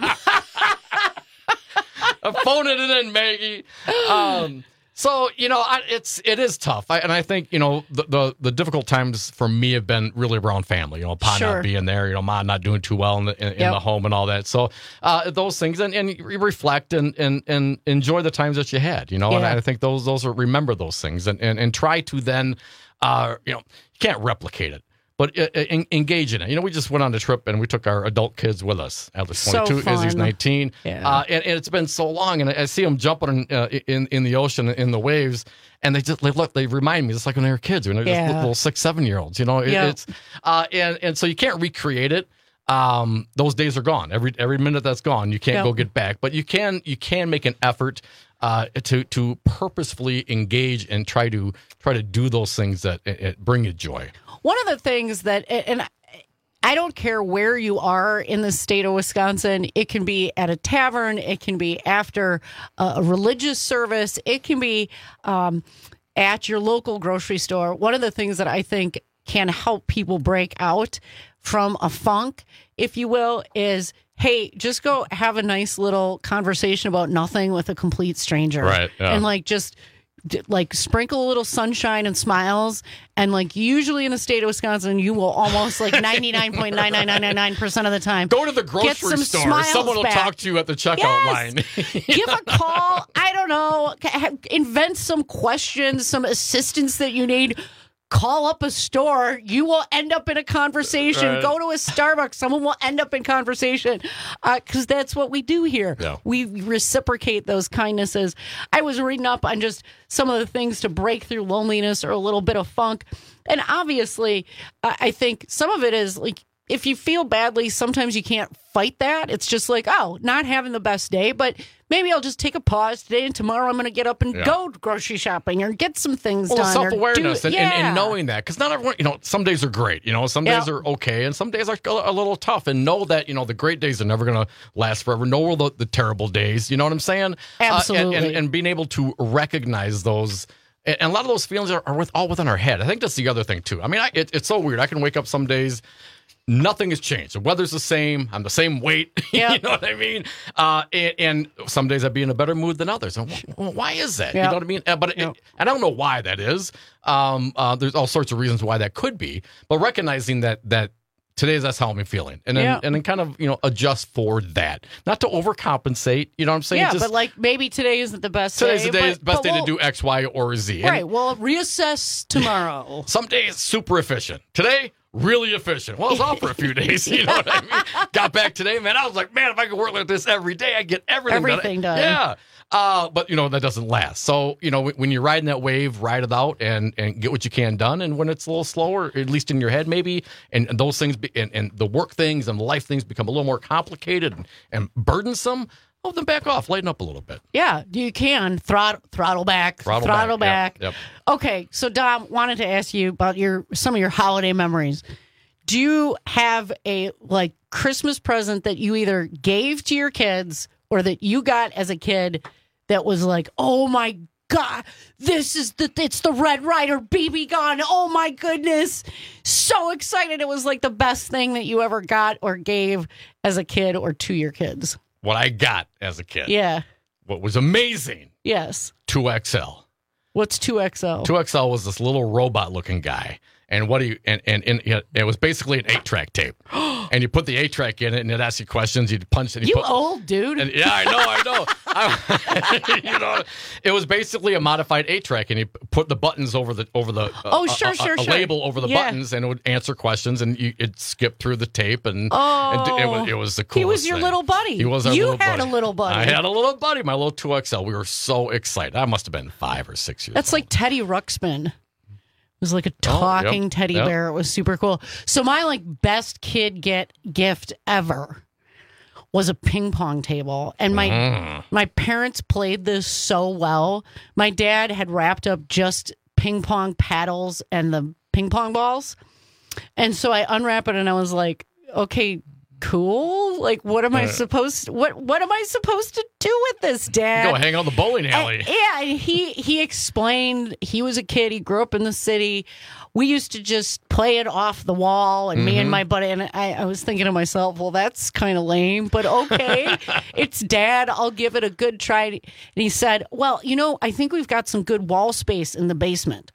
I'm phoning it in, Maggie. Um, so you know, I, it's it is tough, I, and I think you know the, the the difficult times for me have been really around family. You know, Pa Sure. not being there, you know, Ma not doing too well in the in, in Yep. the home and all that. So uh, those things, and, and you reflect and, and and enjoy the times that you had. You know, and Yeah. I think those those are remember those things, and and, and try to then, uh, you know, you can't replicate it. But uh, en- engage in it. You know, we just went on a trip and we took our adult kids with us. Alex So twenty-two, Izzy's fun. nineteen. Yeah. Uh, and, and it's been so long, and I, I see them jumping in, uh, in in the ocean in the waves, and they just they look they remind me just like when they were kids, when they're Yeah. just little six seven year olds. You know, it, Yeah. it's uh, and and so you can't recreate it. Um, those days are gone. Every every minute that's gone, you can't Yeah. go get back. But you can you can make an effort uh, to to purposefully engage and try to try to do those things that it, it bring you joy. One of the things that, and I don't care where you are in the state of Wisconsin, it can be at a tavern, it can be after a religious service, it can be um, at your local grocery store. One of the things that I think can help people break out from a funk, if you will, is hey, just go have a nice little conversation about nothing with a complete stranger. Right, yeah. And like just d- like sprinkle a little sunshine and smiles, and like usually in the state of Wisconsin you will almost like ninety-nine point nine nine nine nine nine percent of the time Go to the get grocery some store. smiles Someone will back. talk to you at the checkout Yes. line. Give a call. I don't know. ha- Invent some questions, some assistance that you need. Call up a store. You will end up in a conversation. Right. Go to a Starbucks. Someone will end up in conversation because that's what we do here. Yeah. We reciprocate those kindnesses. I was reading up on just some of the things to break through loneliness or a little bit of funk. And obviously, I I think some of it is like, if you feel badly, sometimes you can't fight that. It's just like, oh, not having the best day, but maybe I'll just take a pause today and tomorrow I'm going to get up and Yeah. go grocery shopping or get some things Well, done. or self awareness do- and, and, yeah. and knowing that, because not everyone, you know, some days are great, you know, some Yeah. days are okay, and some days are a a little tough. And know that, you know, the great days are never going to last forever. Know the, the terrible days, you know what I'm saying? Uh, and- Absolutely. and, and being able to recognize those. And and a lot of those feelings are, are with all within our head. I think that's the other thing, too. I mean, I, it, it's so weird. I can wake up some days nothing has changed. The weather's the same. I'm the same weight. Yep. You know what I mean? Uh, and, and some days I'd be in a better mood than others. And wh- why is that? Yep. You know what I mean? Uh, But Yep. it, I don't know why that is. Um, uh, there's all sorts of reasons why that could be. But recognizing that that today's that's how I'm feeling, and then Yeah. and then kind of you know adjust for that, not to overcompensate. You know what I'm saying? Yeah, Just, but like maybe today isn't the best today's day. the day, but, best but day we'll, to do X, Y, or Z. And Right. Well, reassess tomorrow. some days super efficient. Today, really efficient. Well, I was off for a few days. You know what I mean? Got back today, man. I was like, man, if I could work like this every day, I'd get everything, Everything done. Yeah. Uh, but, you know, that doesn't last. So, you know, when, when you're riding that wave, ride it out and, and get what you can done. And when it's a little slower, at least in your head maybe, and, and those things, be, and, and the work things and the life things become a little more complicated and, and burdensome, oh, then back off, lighten up a little bit. Yeah, you can throttle throttle back, Throttle, back. Yep, yep. Okay, so Dom, wanted to ask you about your some of your holiday memories. Do you have a like Christmas present that you either gave to your kids or that you got as a kid that was like, oh my God, this is the it's the Red Ryder B B gun. Oh my goodness. So excited. It was like the best thing that you ever got or gave as a kid or to your kids. What I got as a kid. Yeah. What was amazing. Yes. two X L. What's two X L? two X L was this little robot looking guy. And what do you and and, and it was basically an eight track tape, and you put the eight track in it, and it asks you questions. You'd punch it. You put, old dude. And, yeah, I know, I know. I, you know, it was basically a modified eight track, and you put the buttons over the over the uh, Oh, sure, a, a, sure, a sure. label over the Yeah. buttons, and it would answer questions, and you, it'd skip through the tape, and, Oh. and it was it was the coolest. He was your thing. little buddy. He was our You little had buddy. a little buddy. I had a little buddy, my little two X L. We were so excited. I must have been five or six years. That's like Teddy Ruxpin. It was like a talking Oh, yep, teddy yep. bear. It was super cool. So my like best kid get gift ever was a ping pong table, and my Mm. my parents played this so well. My dad had wrapped up just ping pong paddles and the ping pong balls, and so I unwrap it and I was like, okay, cool. Like, what am I Uh. supposed? What what am I supposed to do with this, Dad? Go hang out in the bowling alley. And- yeah, and he he explained he was a kid. He grew up in the city. We used to just play it off the wall, and me and Mhm. my buddy. And I, I was thinking to myself, well, that's kind of lame, but okay, it's Dad. I'll give it a good try. And he said, well, you know, I think we've got some good wall space in the basement.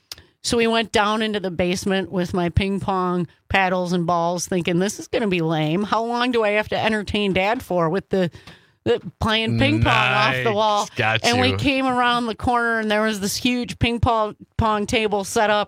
So we went down into the basement with my ping pong paddles and balls, thinking this is going to be lame. How long do I have to entertain Dad for with the, the playing ping pong off the Nice. wall? Got and we you. came around the corner, and there was this huge ping pong pong table set up.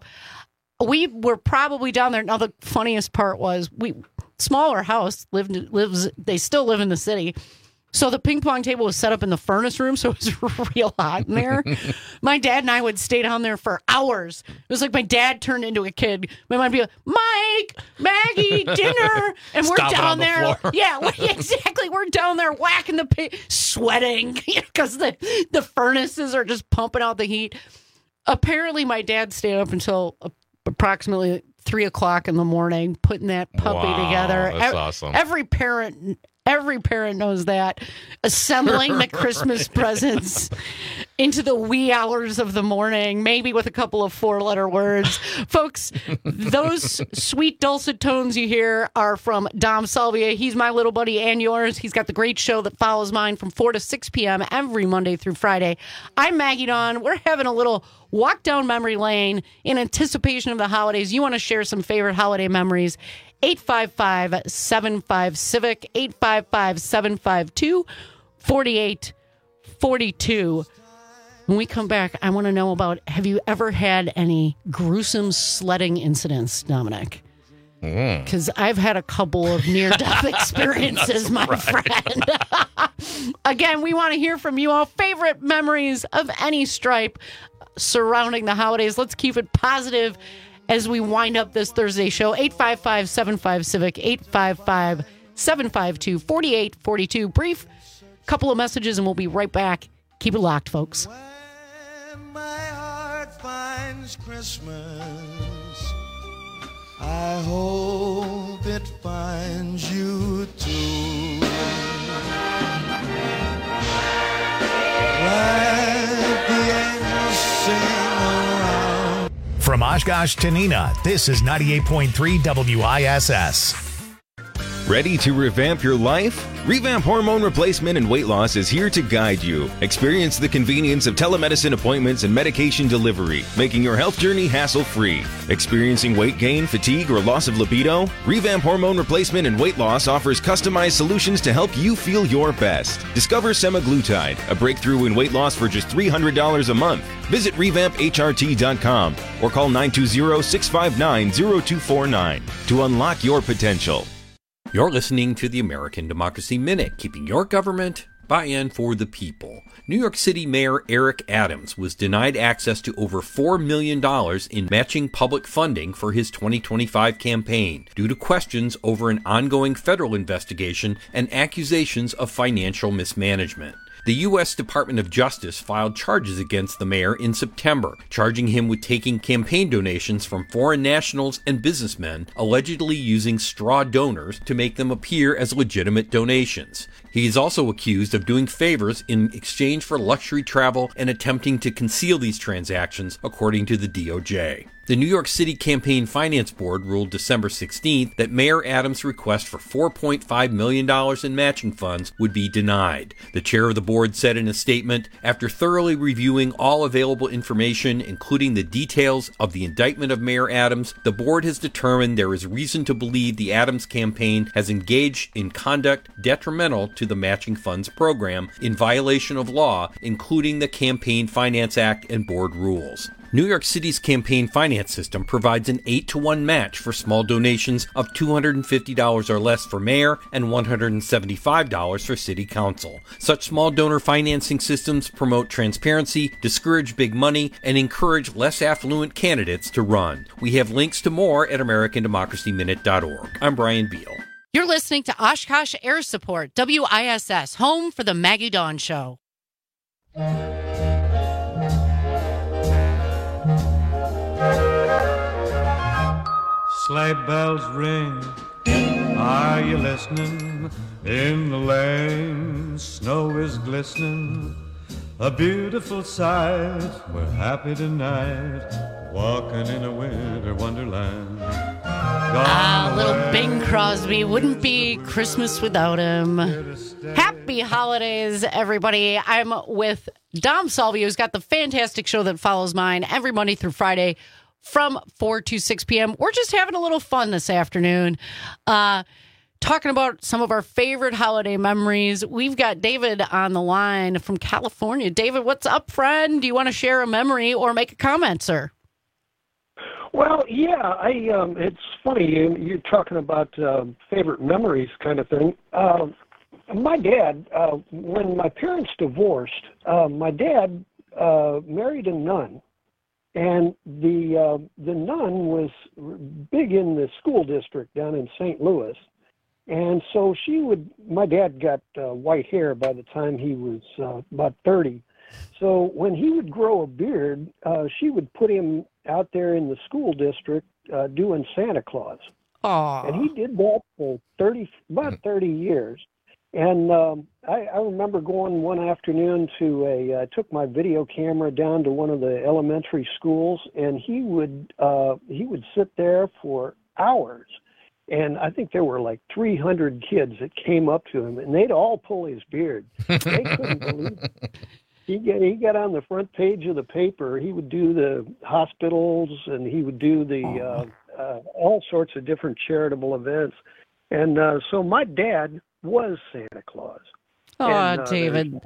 We were probably down there. Now the funniest part was we smaller house lived lives. They still live in the city. So the ping pong table was set up in the furnace room, so it was real hot in there. My dad and I would stay down there for hours. It was like my dad turned into a kid. My mom would be like, Mike, Maggie, dinner. And we're Stomping down on the there. floor. Yeah, we, exactly. We're down there whacking the pig, sweating because the, the furnaces are just pumping out the heat. Apparently, my dad stayed up until approximately three o'clock in the morning putting that puppy Wow, together. that's Ev- awesome. Every parent Every parent knows that. Assembling the Christmas presents into the wee hours of the morning, maybe with a couple of four-letter words. Folks, those sweet dulcet tones you hear are from Dom Salvia. He's my little buddy and yours. He's got the great show that follows mine from four to six p.m. every Monday through Friday. I'm Maggie Dawn. We're having a little walk down memory lane in anticipation of the holidays. You want to share some favorite holiday memories? eight five five, seven five, civic, eight five five, seven five two, four eight four two. When we come back, I want to know about, have you ever had any gruesome sledding incidents, Dominic? Because I've had a couple of near-death experiences, my friend. Again, we want to hear from you all. Favorite memories of any stripe surrounding the holidays. Let's keep it positive as we wind up this Thursday show. eight five five, seven five, civic, eight five five, seven five two, four eight four two. Brief couple of messages, and we'll be right back. Keep it locked, folks. When my heart finds Christmas, I hope it finds you too. Let the angels sing around. From From Oshkosh to Neenah, this is ninety-eight point three W I S S. Ready to revamp your life? Revamp Hormone Replacement and Weight Loss is here to guide you. Experience the convenience of telemedicine appointments and medication delivery, making your health journey hassle-free. Experiencing weight gain, fatigue, or loss of libido? Revamp Hormone Replacement and Weight Loss offers customized solutions to help you feel your best. Discover semaglutide, a breakthrough in weight loss for just three hundred dollars a month. Visit revamp H R T dot com or call nine two zero, six five nine, zero two four nine to unlock your potential. You're listening to the American Democracy Minute, keeping your government by and for the people. New York City Mayor Eric Adams was denied access to over four million dollars in matching public funding for his twenty twenty-five campaign due to questions over an ongoing federal investigation and accusations of financial mismanagement. The U S Department of Justice filed charges against the mayor in September, charging him with taking campaign donations from foreign nationals and businessmen, allegedly using straw donors to make them appear as legitimate donations. He is also accused of doing favors in exchange for luxury travel and attempting to conceal these transactions, according to the D O J. The New York City Campaign Finance Board ruled December sixteenth that Mayor Adams' request for four point five million dollars in matching funds would be denied. The chair of the board said in a statement, after thoroughly reviewing all available information, including the details of the indictment of Mayor Adams, the board has determined there is reason to believe the Adams campaign has engaged in conduct detrimental to the matching funds program in violation of law, including the Campaign Finance Act and board rules. New York City's campaign finance system provides an eight to one match for small donations of two hundred fifty dollars or less for mayor and one hundred seventy-five dollars for city council. Such small donor financing systems promote transparency, discourage big money, and encourage less affluent candidates to run. We have links to more at american democracy minute dot org. I'm Brian Beal. You're listening to Oshkosh Air Support, W I S S, home for the Maggie Dawn Show. Sleigh bells ring, are you listening? In the lane, snow is glistening, a beautiful sight. We're happy tonight, walking in a winter wonderland. Ah, little Bing Crosby, wouldn't be Christmas without him. Happy holidays, everybody. I'm with Dom Salvio, who's got the fantastic show that follows mine every Monday through Friday from four to six p.m. We're just having a little fun this afternoon, uh, talking about some of our favorite holiday memories. We've got David on the line from California. David, what's up, friend? Do you want to share a memory or make a comment, sir? Well, yeah, I. Um, it's funny, you, you're talking about uh, favorite memories kind of thing. Uh, my dad, uh, when my parents divorced, uh, my dad uh, married a nun. And the uh, the nun was big in the school district down in Saint Louis. And so she would, my dad got uh, white hair by the time he was uh, about thirty. So when he would grow a beard, uh, she would put him out there in the school district uh, doing Santa Claus. Aww. And he did that for thirty, about thirty years. And um, I, I remember going one afternoon to a, I took my video camera down to one of the elementary schools, and he would uh, he would sit there for hours. And I think there were like three hundred kids that came up to him, and they'd all pull his beard. They couldn't believe it. He got, he got on the front page of the paper. He would do the hospitals, and he would do the uh, uh, all sorts of different charitable events. And uh, so my dad was Santa Claus. Oh, and, uh, David.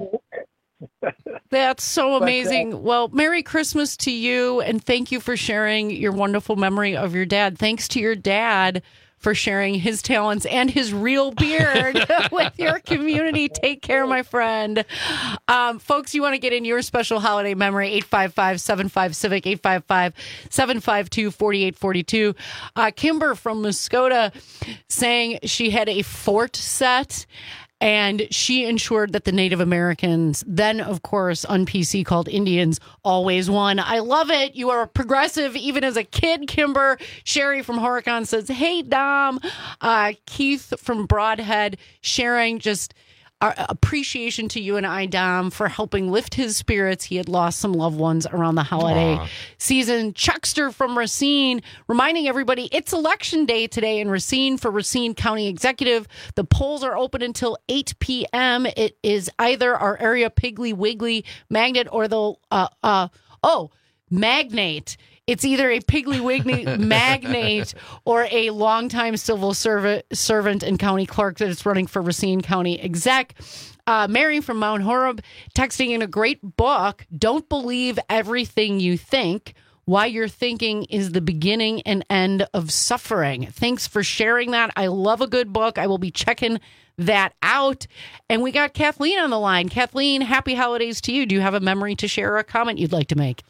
That's so amazing. But, uh, well, Merry Christmas to you, and thank you for sharing your wonderful memory of your dad. Thanks to your dad for sharing his talents and his real beard with your community. Take care, my friend. Um, folks, you want to get in your special holiday memory, eight five five, seven five, CIVIC, eight five five, seven five two, four eight four two. Uh, Kimber from Muskota saying she had a fort set, and she ensured that the Native Americans, then, of course, on P C called Indians, always won. I love it. You are progressive even as a kid, Kimber. Sherry from Horicon says, hey, Dom. Uh, Keith from Broadhead sharing just our appreciation to you and I, Dom, for helping lift his spirits. He had lost some loved ones around the holiday Aw. season. Chuckster from Racine, reminding everybody it's election day today in Racine for Racine County Executive. The polls are open until eight p.m. It is either our area Piggly Wiggly magnet or the, uh, uh, oh, magnate. It's either a Piggly Wiggly magnate or a longtime civil servant, servant and county clerk that is running for Racine County Exec. Uh, Mary from Mount Horeb texting in a great book, Don't Believe Everything You Think, Why Your Thinking is the Beginning and End of Suffering. Thanks for sharing that. I love a good book. I will be checking that out. And we got Kathleen on the line. Kathleen, happy holidays to you. Do you have a memory to share or a comment you'd like to make?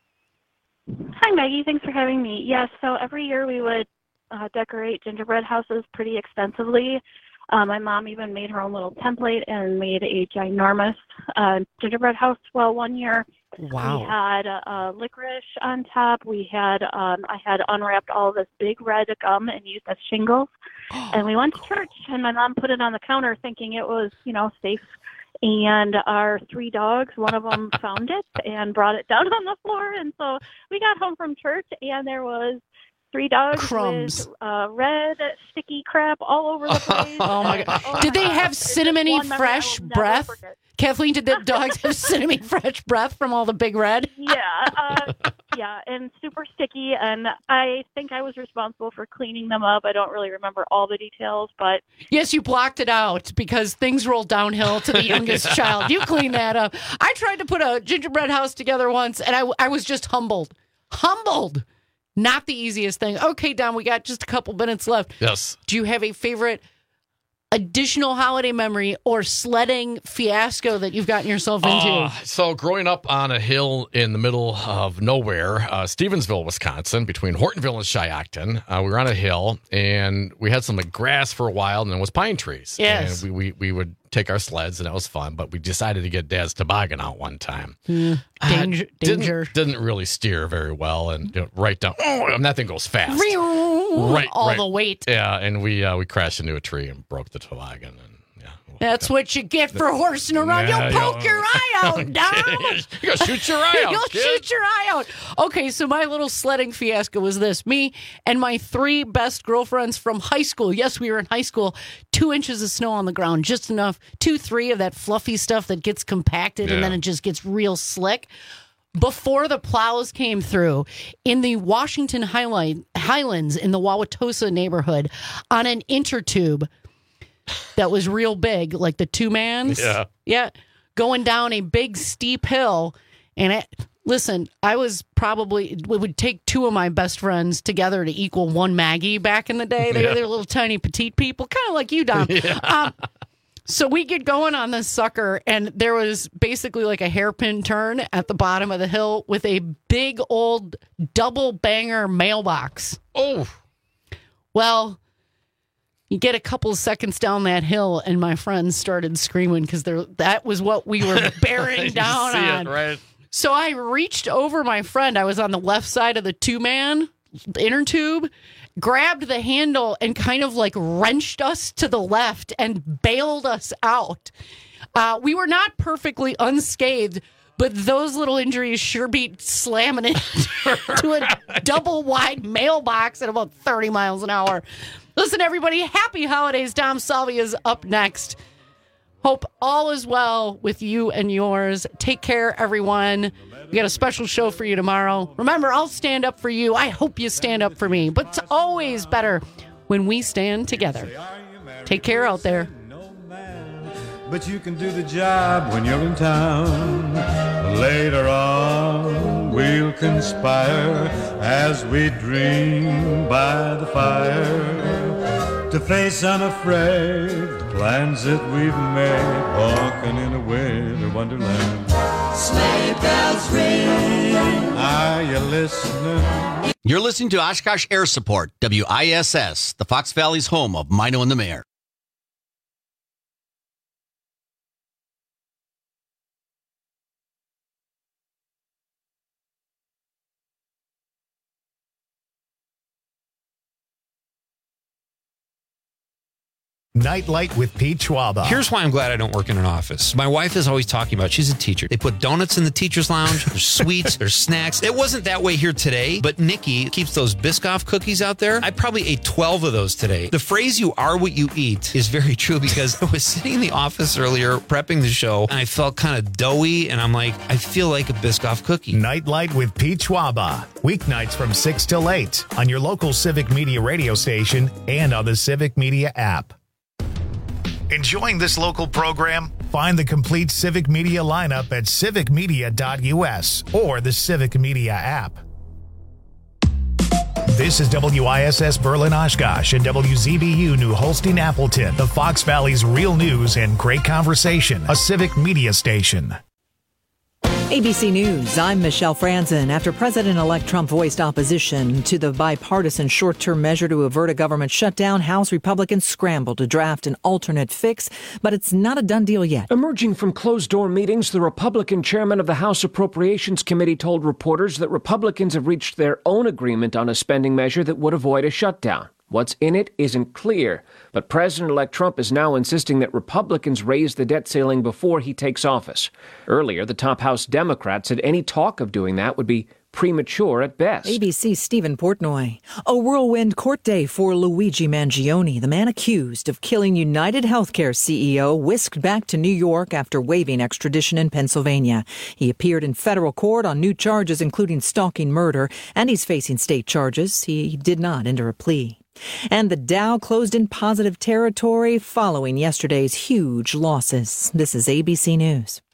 Hi, Maggie. Thanks for having me. Yes, so every year we would uh, decorate gingerbread houses pretty extensively. Uh, my mom even made her own little template and made a ginormous uh, gingerbread house. Well, one year Wow. we had uh, licorice on top. We had um, I had unwrapped all of this big red gum and used as shingles. And we went to church, and my mom put it on the counter thinking it was, you know, safe. And our three dogs, one of them found it and brought it down on the floor. And so we got home from church, and there was three dogs Crumbs. with uh, red sticky crap all over the place. Oh my God. Oh Did they my have God. It's cinnamony one memory I fresh will never breath? forget. Kathleen, did the dogs have cinnamony fresh breath from all the big red? Yeah, uh, yeah, and super sticky. And I think I was responsible for cleaning them up. I don't really remember all the details, but Yes, you blocked it out because things rolled downhill to the youngest child. You cleaned that up. I tried to put a gingerbread house together once, and I, I was just humbled. Humbled. Not the easiest thing. Okay, Don, we got just a couple minutes left. Yes. Do you have a favorite additional holiday memory or sledding fiasco that you've gotten yourself into? Uh, so growing up on a hill in the middle of nowhere, uh, Stevensville, Wisconsin, between Hortonville and Shiocton, uh, we were on a hill, and we had some like grass for a while, and then it was pine trees. Yes. And we, we, we would take our sleds, and that was fun, but we decided to get Dad's toboggan out one time. Hmm. Uh, Danger. didn't, danger. Didn't really steer very well, and you know, right down, oh, and that thing goes fast. Right, all right. the weight. Yeah, and we uh, we crashed into a tree and broke the toboggan. And That's what you get for horsing around. Yeah, You'll poke yeah. your eye out, Dom. You gotta shoot your eye out, You'll kid. shoot your eye out. Okay, so my little sledding fiasco was this. Me and my three best girlfriends from high school. Yes, we were in high school. Two inches of snow on the ground, just enough. Two, three of that fluffy stuff that gets compacted and Yeah. then it just gets real slick. Before the plows came through, in the Washington Highline, Highlands in the Wauwatosa neighborhood, on an intertube that was real big, like the two mans. Yeah. Yeah. Going down a big steep hill. And it, listen, I was probably, it would take two of my best friends together to equal one Maggie back in the day. They, Yeah. They're little tiny petite people, kind of like you, Dom. Yeah. Um, so we get going on this sucker, and there was basically like a hairpin turn at the bottom of the hill with a big old double banger mailbox. Oh. Well, you get a couple of seconds down that hill, and my friends started screaming because that was what we were bearing You down see it, on. right? So I reached over my friend. I was on the left side of the two-man inner tube, grabbed the handle, and kind of like wrenched us to the left and bailed us out. Uh, we were not perfectly unscathed, but those little injuries sure beat slamming into a double wide mailbox at about thirty miles an hour. Listen, everybody, happy holidays. Dom Salvia is up next. Hope all is well with you and yours. Take care, everyone. We got a special show for you tomorrow. Remember, I'll stand up for you. I hope you stand up for me. But it's always better when we stand together. Take care out there. But you can do the job when you're in town. Later on, we'll conspire as we dream by the fire to face unafraid the plans that we've made, walking in a winter wonderland. Sleigh bells ring. Are you listening? You're listening to Oshkosh Air Support, W I S S, the Fox Valley's home of Mino and the Mayor. Nightlight with Pete Schwaba. Here's why I'm glad I don't work in an office. My wife is always talking about, she's a teacher. They put donuts in the teacher's lounge. There's sweets. There's snacks. It wasn't that way here today, but Nikki keeps those Biscoff cookies out there. I probably ate twelve of those today. The phrase, you are what you eat, is very true because I was sitting in the office earlier prepping the show and I felt kind of doughy and I'm like, I feel like a Biscoff cookie. Nightlight with Pete Schwaba. Weeknights from six till eight on your local Civic Media radio station and on the Civic Media app. Enjoying this local program? Find the complete Civic Media lineup at civic media dot u s or the Civic Media app. This is W I S S Berlin Oshkosh and W Z B U New Holstein Appleton, the Fox Valley's real news and great conversation, a Civic Media station. A B C News, I'm Michelle Franzen. After President-elect Trump voiced opposition to the bipartisan short-term measure to avert a government shutdown, House Republicans scrambled to draft an alternate fix, but it's not a done deal yet. Emerging from closed-door meetings, the Republican chairman of the House Appropriations Committee told reporters that Republicans have reached their own agreement on a spending measure that would avoid a shutdown. What's in it isn't clear, but President-elect Trump is now insisting that Republicans raise the debt ceiling before he takes office. Earlier, the top House Democrat said any talk of doing that would be premature at best. A B C's Stephen Portnoy. A whirlwind court day for Luigi Mangione, the man accused of killing United Healthcare C E O, whisked back to New York after waiving extradition in Pennsylvania. He appeared in federal court on new charges, including stalking murder, and he's facing state charges. He did not enter a plea. And the Dow closed in positive territory following yesterday's huge losses. This is A B C News.